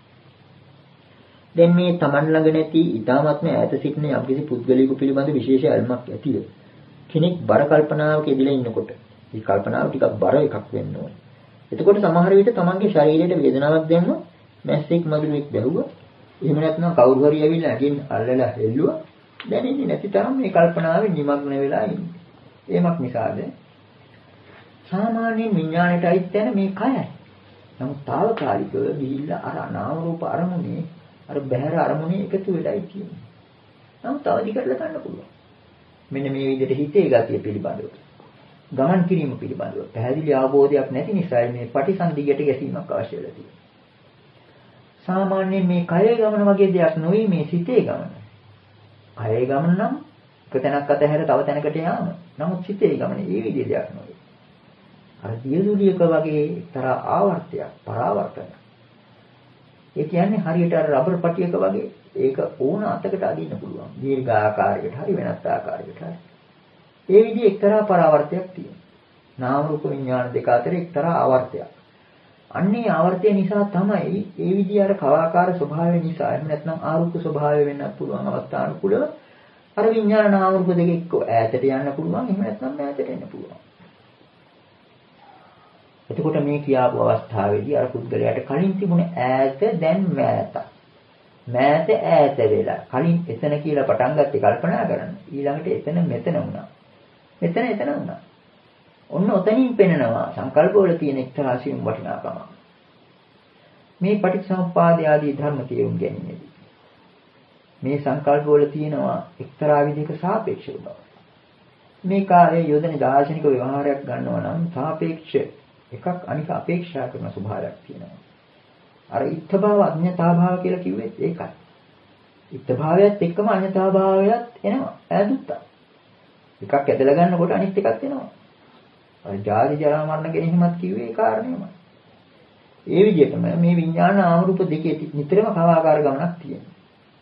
දැන් මේ Taman ළඟ නැති ඊ타ත්ම ඈත සිටින යම්කිසි පුද්ගලයෙකු පිළිබඳ විශේෂ අල්මක් ඇතිව කෙනෙක් බර කල්පනාවක ඉඳලා ඉන්නකොට මේ කල්පනාව ටිකක් බර එකක් වෙන්න ඕනේ. එතකොට සමහර විට Tamanගේ ශරීරයට වේදනාවක් දැනෙනවා, මැස්සෙක් මදුරුවෙක් බැහුවා, එහෙම නැත්නම් කවුරු හරි ඇවිල්ලා ඇඟෙන් අල්ලලා හෙල්ලුවා, දැනෙන්නේ නැති තරම් මේ කල්පනාවේ නිමග්න වෙලා ඉන්නේ. ඒමක් නිසාද සාමාන්‍ය විඥාණයට අයිති තැන මේ කයයි. නමුත් తాවකාලිකව ගිහිල්ලා අර නාම රූප අරමුණේ අර බහැර අරමුණේ එකතු වෙලායි තියෙන්නේ. නමුත් අවදි කරලා ගන්න පුළුවන්. මෙන්න මේ විදිහට හිතේ ගතිය පිළිබඳව ගමන් කිරීම පිළිබඳව පැහැදිලි අවබෝධයක් නැති නිසා මේ පටිසන්ධියට ගැසීමක් අවශ්‍ය වෙලා තියෙනවා. සාමාන්‍යයෙන් මේ කයේ ගමන වගේ දෙයක් නෙවෙයි මේ සිතේ ගමන. කයේ ගමන නම් එක තැනක් අතහැර තව තැනකට යාම. නමුත් සිතේ ගමන ඒ විදිහ දෙයක් නෙවෙයි. අර දියදුලියක වගේ එක්තරා ආවර්තයක් පරාවර්තන. ඒ කියන්නේ හරියට අර රබර් පටියක වගේ ඒක ඕන අතකට අදින්න පුළුවන්. දීර්ඝ ආකාරයකට හරි වෙනත් ආකාරයකට හරි. ඒ විදිහේ එක්තරා පරාවර්තයක් තියෙනවා. නාම රූප විඥාන දෙක අතර එක්තරා ආවර්තයක්. අන්නේ ආවර්තය නිසා තමයි ඒ විදිහ අර කවාකාර ස්වභාවය නිසා එහෙම නැත්නම් ආරූප ස්වභාවය වෙන්නත් පුළුවන් අවස්ථානුකූලව අර විඥාන නාම රූප දෙක එක්ක ඈතට යන්න පුළුවන් එහෙම නැත්නම් ඈතට එන්න පුළුවන්. එතකොට මේ කියාපු අවස්ථාවේදී අර පුද්ගලයාට කලින් තිබුණ ඈත දැන් මෑත. මෑත ඈත වෙලා කලින් එතන කියලා පටන් ගත්තේ කල්පනා කරන්න. ඊළඟට එතන මෙතන වුණා. මෙතන එතන වුණා. ඔන්න ඔතනින් පෙනෙනවා සංකල්පවල තියෙන එක්තරා සියුම් වටිනාකම. මේ පටිච්චසමුප්පාද ආදී ධර්ම තේරුම් ගැනීමේදී මේ සංකල්පවල තියෙනවා එක්තරා විදිහක සාපේක්ෂ බව. මේ කාලේ යොදන දාර්ශනික ව්‍යවහාරයක් ගන්නවා නම් සාපේක්ෂ එකක් අනික අපේක්ෂා කරන ස්වභාවයක් තියෙනවා. අර ඉත්ථ භාව අඤ්ඤතා භාව කියලා කිව්වෙත් ඒකයි. ඉත්ථ භාවයත් එක්කම අඤ්ඤතා භාවයත් එනවා. ඈදුත්තා. එකක් ඇදලා ගන්නකොට අනිත් එකත් එනවා. අර ජාති ජරා මරණ ගැන හිමත් කිව්වේ ඒ කාරණේමයි. ඒ විදිහටම මේ විඥාන ආමරූප දෙකේ නිතරම කවාකාර ගමනක් තියෙනවා.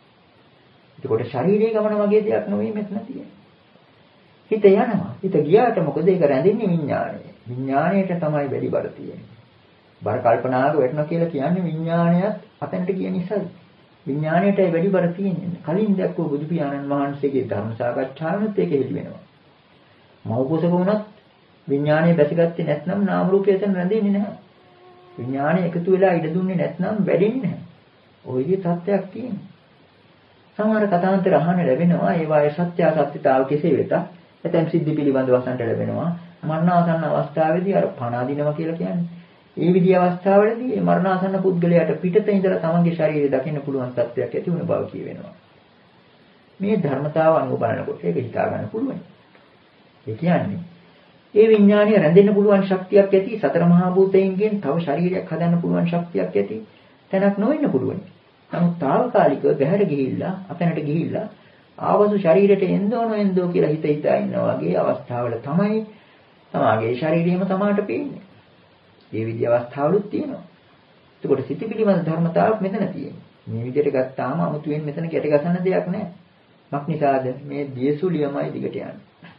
ඒකට ශරීරයේ ගමන වගේ දෙයක් නෙවෙයි මෙතන තියෙන්නේ. හිත යනවා. හිත ගියාට මොකද ඒක රැඳෙන්නේ විඥාණය. විඥාණයට තමයි වැඩි බර තියෙන්නේ. බර කල්පනාවක වැටෙනවා කියලා කියන්නේ විඥාණයත් අතනට ගිය නිසායි. විඥාණයටයි වැඩි බර තියෙන්නේ. කලින් දැක්වූ බුදු පියාණන් වහන්සේගේ ධර්ම සාකච්ඡාවෙත් ඒක හෙළි වෙනවා. මෞකසක වුණත් විඥාණය බැසගත්තේ නැත්නම් නාම රූපය එතන රැඳෙන්නේ නැහැ. විඥාණය එකතු වෙලා ඉඩ දුන්නේ නැත්නම් වැඩෙන්නේ නැහැ. ওই විදිහේ තත්ත්වයක් තියෙනවා. සමහර කතාන්තර අහන්න ලැබෙනවා ඒ වායේ සත්‍ය අසත්‍යතාව කෙසේ වෙතත් ඇතැම් සිද්ධි පිළිබඳව අසන්න ලැබෙනවා. මරණාසන්න අවස්ථාවේදී අර පණ අදිනවා කියලා කියන්නේ. ඒ විදිහේ අවස්ථාවලදී මේ මරණාසන්න පුද්ගලයාට පිටත ඉඳලා තමන්ගේ ශරීරය දකින්න පුළුවන් තත්ත්වයක් ඇති වුණ බව කියවෙනවා. මේ ධර්මතාව අනුව බලනකොට ඒක හිතා ගන්න පුළුවන්. ඒ කියන්නේ ඒ විඥානය රැඳෙන්න පුළුවන් ශක්තියක් ඇති සතර මහා භූතයන්ගෙන් තව ශරීරයක් හදන්න පුළුවන් ශක්තියක් ඇති තැනක් නොවෙන්න පුළුවන්. නමුත් తాවකාලිකව බැහැර ගිහිල්ලා අතනට ගිහිල්ලා ආවසු ශරීරයට එන්නෝ කියලා හිත හිතා ඉන්නා වගේ අවස්ථාවල තමයි තමාගේ ශරීරයම තමාට පේන්නේ. මේ විදිහ අවස්ථාවලුත් තියෙනවා. එතකොට සිත පිළිබඳ ධර්මතාවක් මෙතන තියෙනවා. මේ විදිහට ගත්තාම 아무තුවෙන් මෙතන ගැට ගසන්න දෙයක් නැහැ. මක් නිසාද මේ දියසුලියමයි දිගට යන්නේ.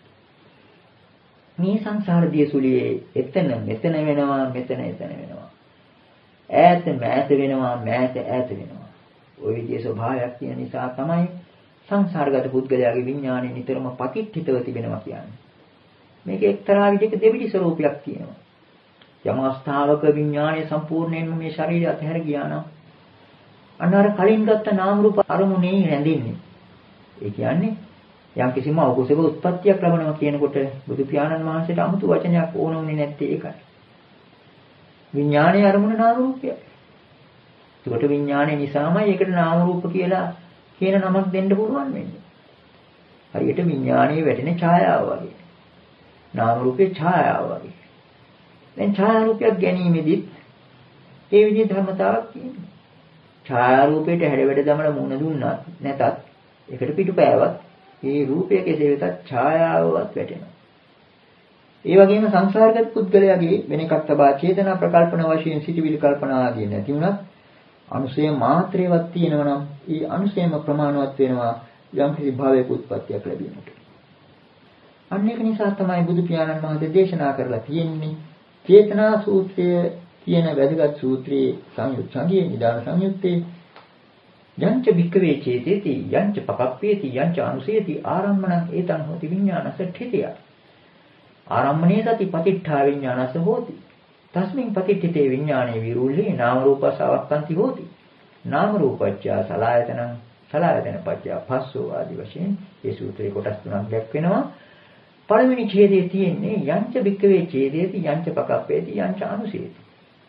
මේ සංසාර දියසුලියේ එතන මෙතන වෙනවා මෙතන එතන වෙනවා. ඈත මෑත වෙනවා මෑත ඈත වෙනවා. ওই විදිහේ ස්වභාවයක් තියෙන නිසා තමයි සංසාරගත පුද්ගලයාගේ විඥානය නිතරම පතිට්ඨිතව තිබෙනවා කියන්නේ. මේක එක්තරා විදිහක දෙවිඩි ස්වરૂපයක් තියෙනවා. යම් අවස්ථාවක විඥානය සම්පූර්ණයෙන්ම මේ ශරීරය අතහැර ගියා නම් අන්න අර කලින් ගත්ත නාම රූප අරමුණේ රැඳෙන්නේ. ඒ කියන්නේ යම් කිසිම අවකුසක උත්පත්තියක් ලැබනවා කියනකොට බුදු පියාණන් වහන්සේට 아무තු වචනයක් ඕන වුණේ නැත්තේ ඒකයි. විඥානයේ අරමුණ නාම රූපය. ඒකට විඥානය නිසාමයි ඒකට නාම රූප කියලා කියන නමක් දෙන්න පුළුවන් වෙන්නේ. හරියට විඥානයේ වැටෙන ඡායාව වගේ. නාම රූපේ ඡායාව වගේ. දැන් ඡායා රූපයක් ගැනීමෙදිත් ඒ විදිහේ ධර්මතාවක් තියෙනවා. ඡායා රූපයට හැඩවැඩ දමන මුණ දුන්නත් නැතත් ඒකට පිටුපෑවත් ඒ රූපය කෙසේ වෙතත් ඡායාවවත් වැටෙනවා. ඒ වගේම සංසාරගත පුද්ගලයාගේ වෙන එකක් තබා චේතනා ප්‍රකල්පන වශයෙන් සිටිවිලි කල්පනා ආදී නැති වුණත් අනුසය මාත්‍රේවත් තියෙනවා නම් ඒ අනුසයම ප්‍රමාණවත් වෙනවා යම් කිසි භාවයක උත්පත්තියක් ලැබීමට. අන්න ඒක නිසා තමයි බුදු පියාණන් වහන්සේ දේශනා කරලා තියෙන්නේ චේතනා සූත්‍රය කියන වැදගත් සූත්‍රයේ සංයුත්තේ නිදාන සංයුත්තේ යංච භික්කවේ චේතේති යංච පකප්පේති යංච අනුසේති ආරම්මණං ඒතං හෝති විඥානස ඨිතය. ආරම්මණේ සති පතිට්ඨා විඥානස හෝති. තස්මින් පතිට්ඨිතේ විඥානේ විරූල්ලේ නාම රූපසවක්ඛන්ති හෝති. නාම රූපච්ඡ සලආයතනං සලආයතන පච්ච පස්සෝ ආදි වශයෙන් මේ සූත්‍රයේ කොටස් තුනක් දැක්වෙනවා. පළවෙනි ඡේදයේ තියෙන්නේ යංච භික්කවේ ඡේදේති යංච පකප්පේති යංච අනුසේති.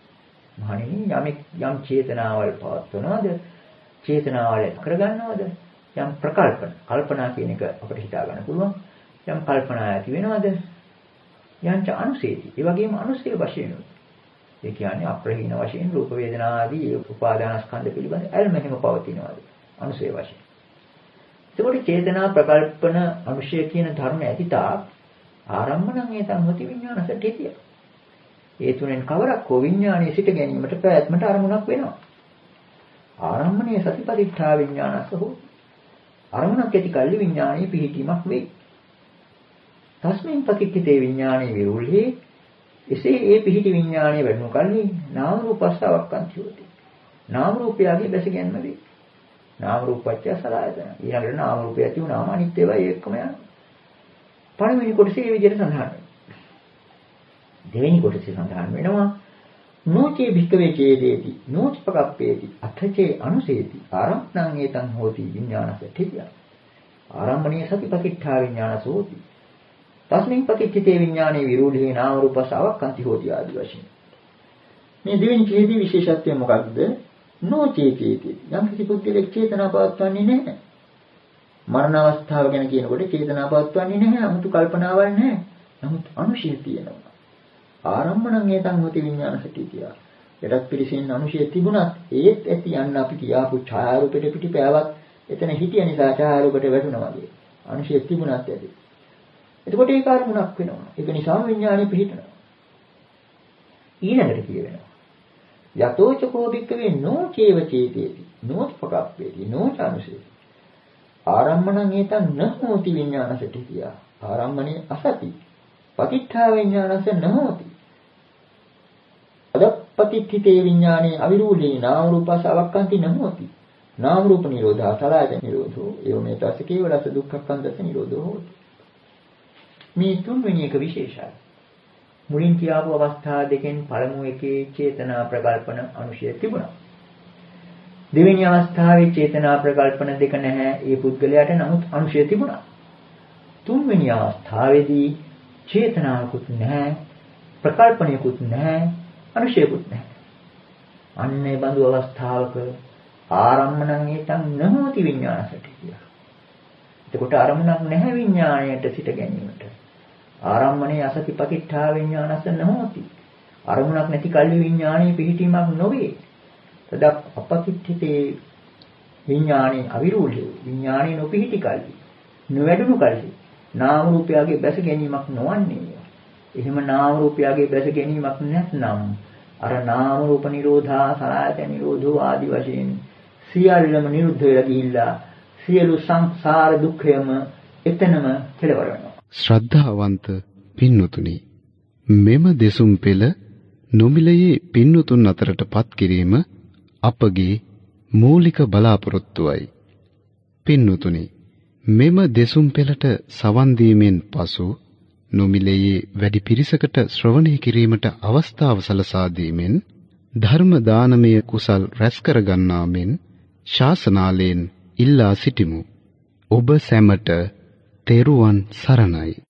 මහණෙනි යම් චේතනාවල් පවත්වනවාද චේතනාවල් කරගන්නවද යම් කල්පනා කියන එක අපිට හිතා ගන්න පුළුවන්. යම් කල්පනා ඇති වෙනවද යංච අනුසේති. ඒ වගේම අනුසේ වශයෙන් ඒ කියන්නේ අප්‍රහීන වශයෙන් රූප වේදනා ආදී උපාදානස්කන්ධ පිළිබඳ ඇල්ම එහෙම පවතිනවාද අනුසේ වශයෙන්. එතකොට චේතනා ප්‍රකල්පන අනුශය කියන ධර්ම ඇතිතා ආරම්මණං ඒතං හොති විඥානස ඨිතිය. ඒ තුනෙන් කවරක් හෝ විඥානයේ සිට ගැනීමට පැවැත්මට අරමුණක් වෙනවා. ආරම්මණයේ සතිපතිඨා විඥානස හෝ අරමුණක් ඇති කල්ලි විඥානයේ පිහිටීමක් වෙයි. තස්මින් පතිච්චිතේ විඥානේ විරූල්හි එසේ ඒ පිහිටි විඥානයේ වැඩුණු කල්හි නාම රූපස්සවක්කන්ති හොති. නාම රූපයගේ බැස ගැනීමදී නාම රූපච්ඡ සලආයතන. ඊළඟට නාම රූපය ඇති වුණාම අනිත් ඒවා ඒකම යනවා. පළවෙනි කොටසේ මේ විදිහට සඳහන් වෙනවා. දෙවෙනි කොටසේ සඳහන් වෙනවා නෝචේ භික්කවේ චේදේති නෝචපකප්පේති අත්ථචේ අනුසේති ආරම්භණං ඒතං හෝති විඥානසතිය. ආරම්භණීය සතිපතිඨා විඥානසෝති. තස්මින් පතිච්චිතේ විඥානේ විරූಢේ නාම රූපස්සවක්කන්ති හෝති ආදි වශයෙන්. මේ දෙවෙනි ඡේදයේ විශේෂත්වය මොකක්ද? නොචේතේති. යම් කිසි පුද්ගලෙක් චේතනා පවත්වන්නේ නැහැ. මරණ අවස්ථාව ගැන කියනකොට චේතනා පවත්වන්නේ නැහැ. 아무තු කල්පනාවක් නැහැ. නමුත් අනුශය තියෙනවා. ආරම්භණං ඒතං හොති විඥානසති කියා. යටත් පිළිසින් අනුශය තිබුණත් ඒත් ඇති යන්න අපි කියාපු ඡායාරූපෙට පිටිපෑවත් එතන හිටිය නිසා ඡායාරූපෙට වැටුණා වගේ. අනුශය තිබුණත් ඇති. එතකොට ඒක අරමුණක් වෙනවා. ඒක නිසාම විඥානෙ පිහිටනවා. ඊළඟට කියවෙනවා. යතෝචකෝ භික්කවේ නොචේව චේතේති නොත්පකප්පේති නොචානුසේති. ආරම්මණං ඒතං නහෝති විඥානසති කියා. ආරම්මණේ අසති. පතිඨා විඥානස නහෝති. අදප්පතිත්ථිතේ විඥානේ අවිරූලේ නාම රූපසවක්කන්ති නහෝති. නාම රූප නිරෝධා සලආයතන නිරෝධෝ එවමෙ තස්ස කේවලස දුක්ඛක්ඛන්දස නිරෝධෝ හෝති. මේ තුන්වෙනි එක විශේෂයි. මුලින් කියාපු අවස්ථා දෙකෙන් පළමු එකේ චේතනා ප්‍රකල්පන අනුශය තිබුණා. දෙවෙනි අවස්ථාවේ චේතනා ප්‍රකල්පන දෙක නැහැ. ඒ පුද්ගලයාට නමුත් අනුශය තිබුණා. තුන්වෙනි අවස්ථාවේදී චේතනාවකුත් නැහැ, ප්‍රකල්පණයකුත් නැහැ, අනුශයකුත් නැහැ. අන්නේ බඳු අවස්ථාවක ආරම්මණං ඒතං නහෝති විඥානසති කියලා. එතකොට අරමුණක් නැහැ විඥාණයට සිට ගැනීමට. ආරම්මණේ අසති පතිඨා විඥානස නහෝති. අරමුණක් නැති කල්හි විඥාණයේ පිහිටීමක් නොවේ. තද අපතිත්ථිතේ විඥාණේ අවිරූঢ়ේ විඥාණේ නොපිහිටි කල්හි නොවැඩුණු කල්හි නාම රූපයගේ බැස ගැනීමක් නොවන්නේ. එහෙම නාම රූපයගේ බැස ගැනීමක් නැත්නම් අර නාම රූප නිරෝධා සලආයතන නිරෝධෝ ආදි වශයෙන් සියල්ලම නිරුද්ධ වෙලා ගිහිල්ලා සියලු සංසාර දුක්ඛයම එතනම කෙලවර වෙනවා.
ශ්‍රද්ධාවන්ත පින්වතුනි, මෙම දෙසුම් පෙළ නොමිලයේ පින්වතුන් අතරටපත් කිරීම අපගේ මූලික බලාපොරොත්තුවයි. පින්වතුනි, මෙම දෙසුම් පෙළට සවන් දීමෙන් පසු නොමිලයේ වැඩි පිරිසකට ශ්‍රවණය කිරීමට අවස්ථාව සලසා දීමෙන් ධර්ම දානමය කුසල් රැස් කර ගන්නා මෙන් ශාසනාලයෙන් ඉල්ලා සිටිමු. ඔබ සැමට තෙරුවන් සරණයි.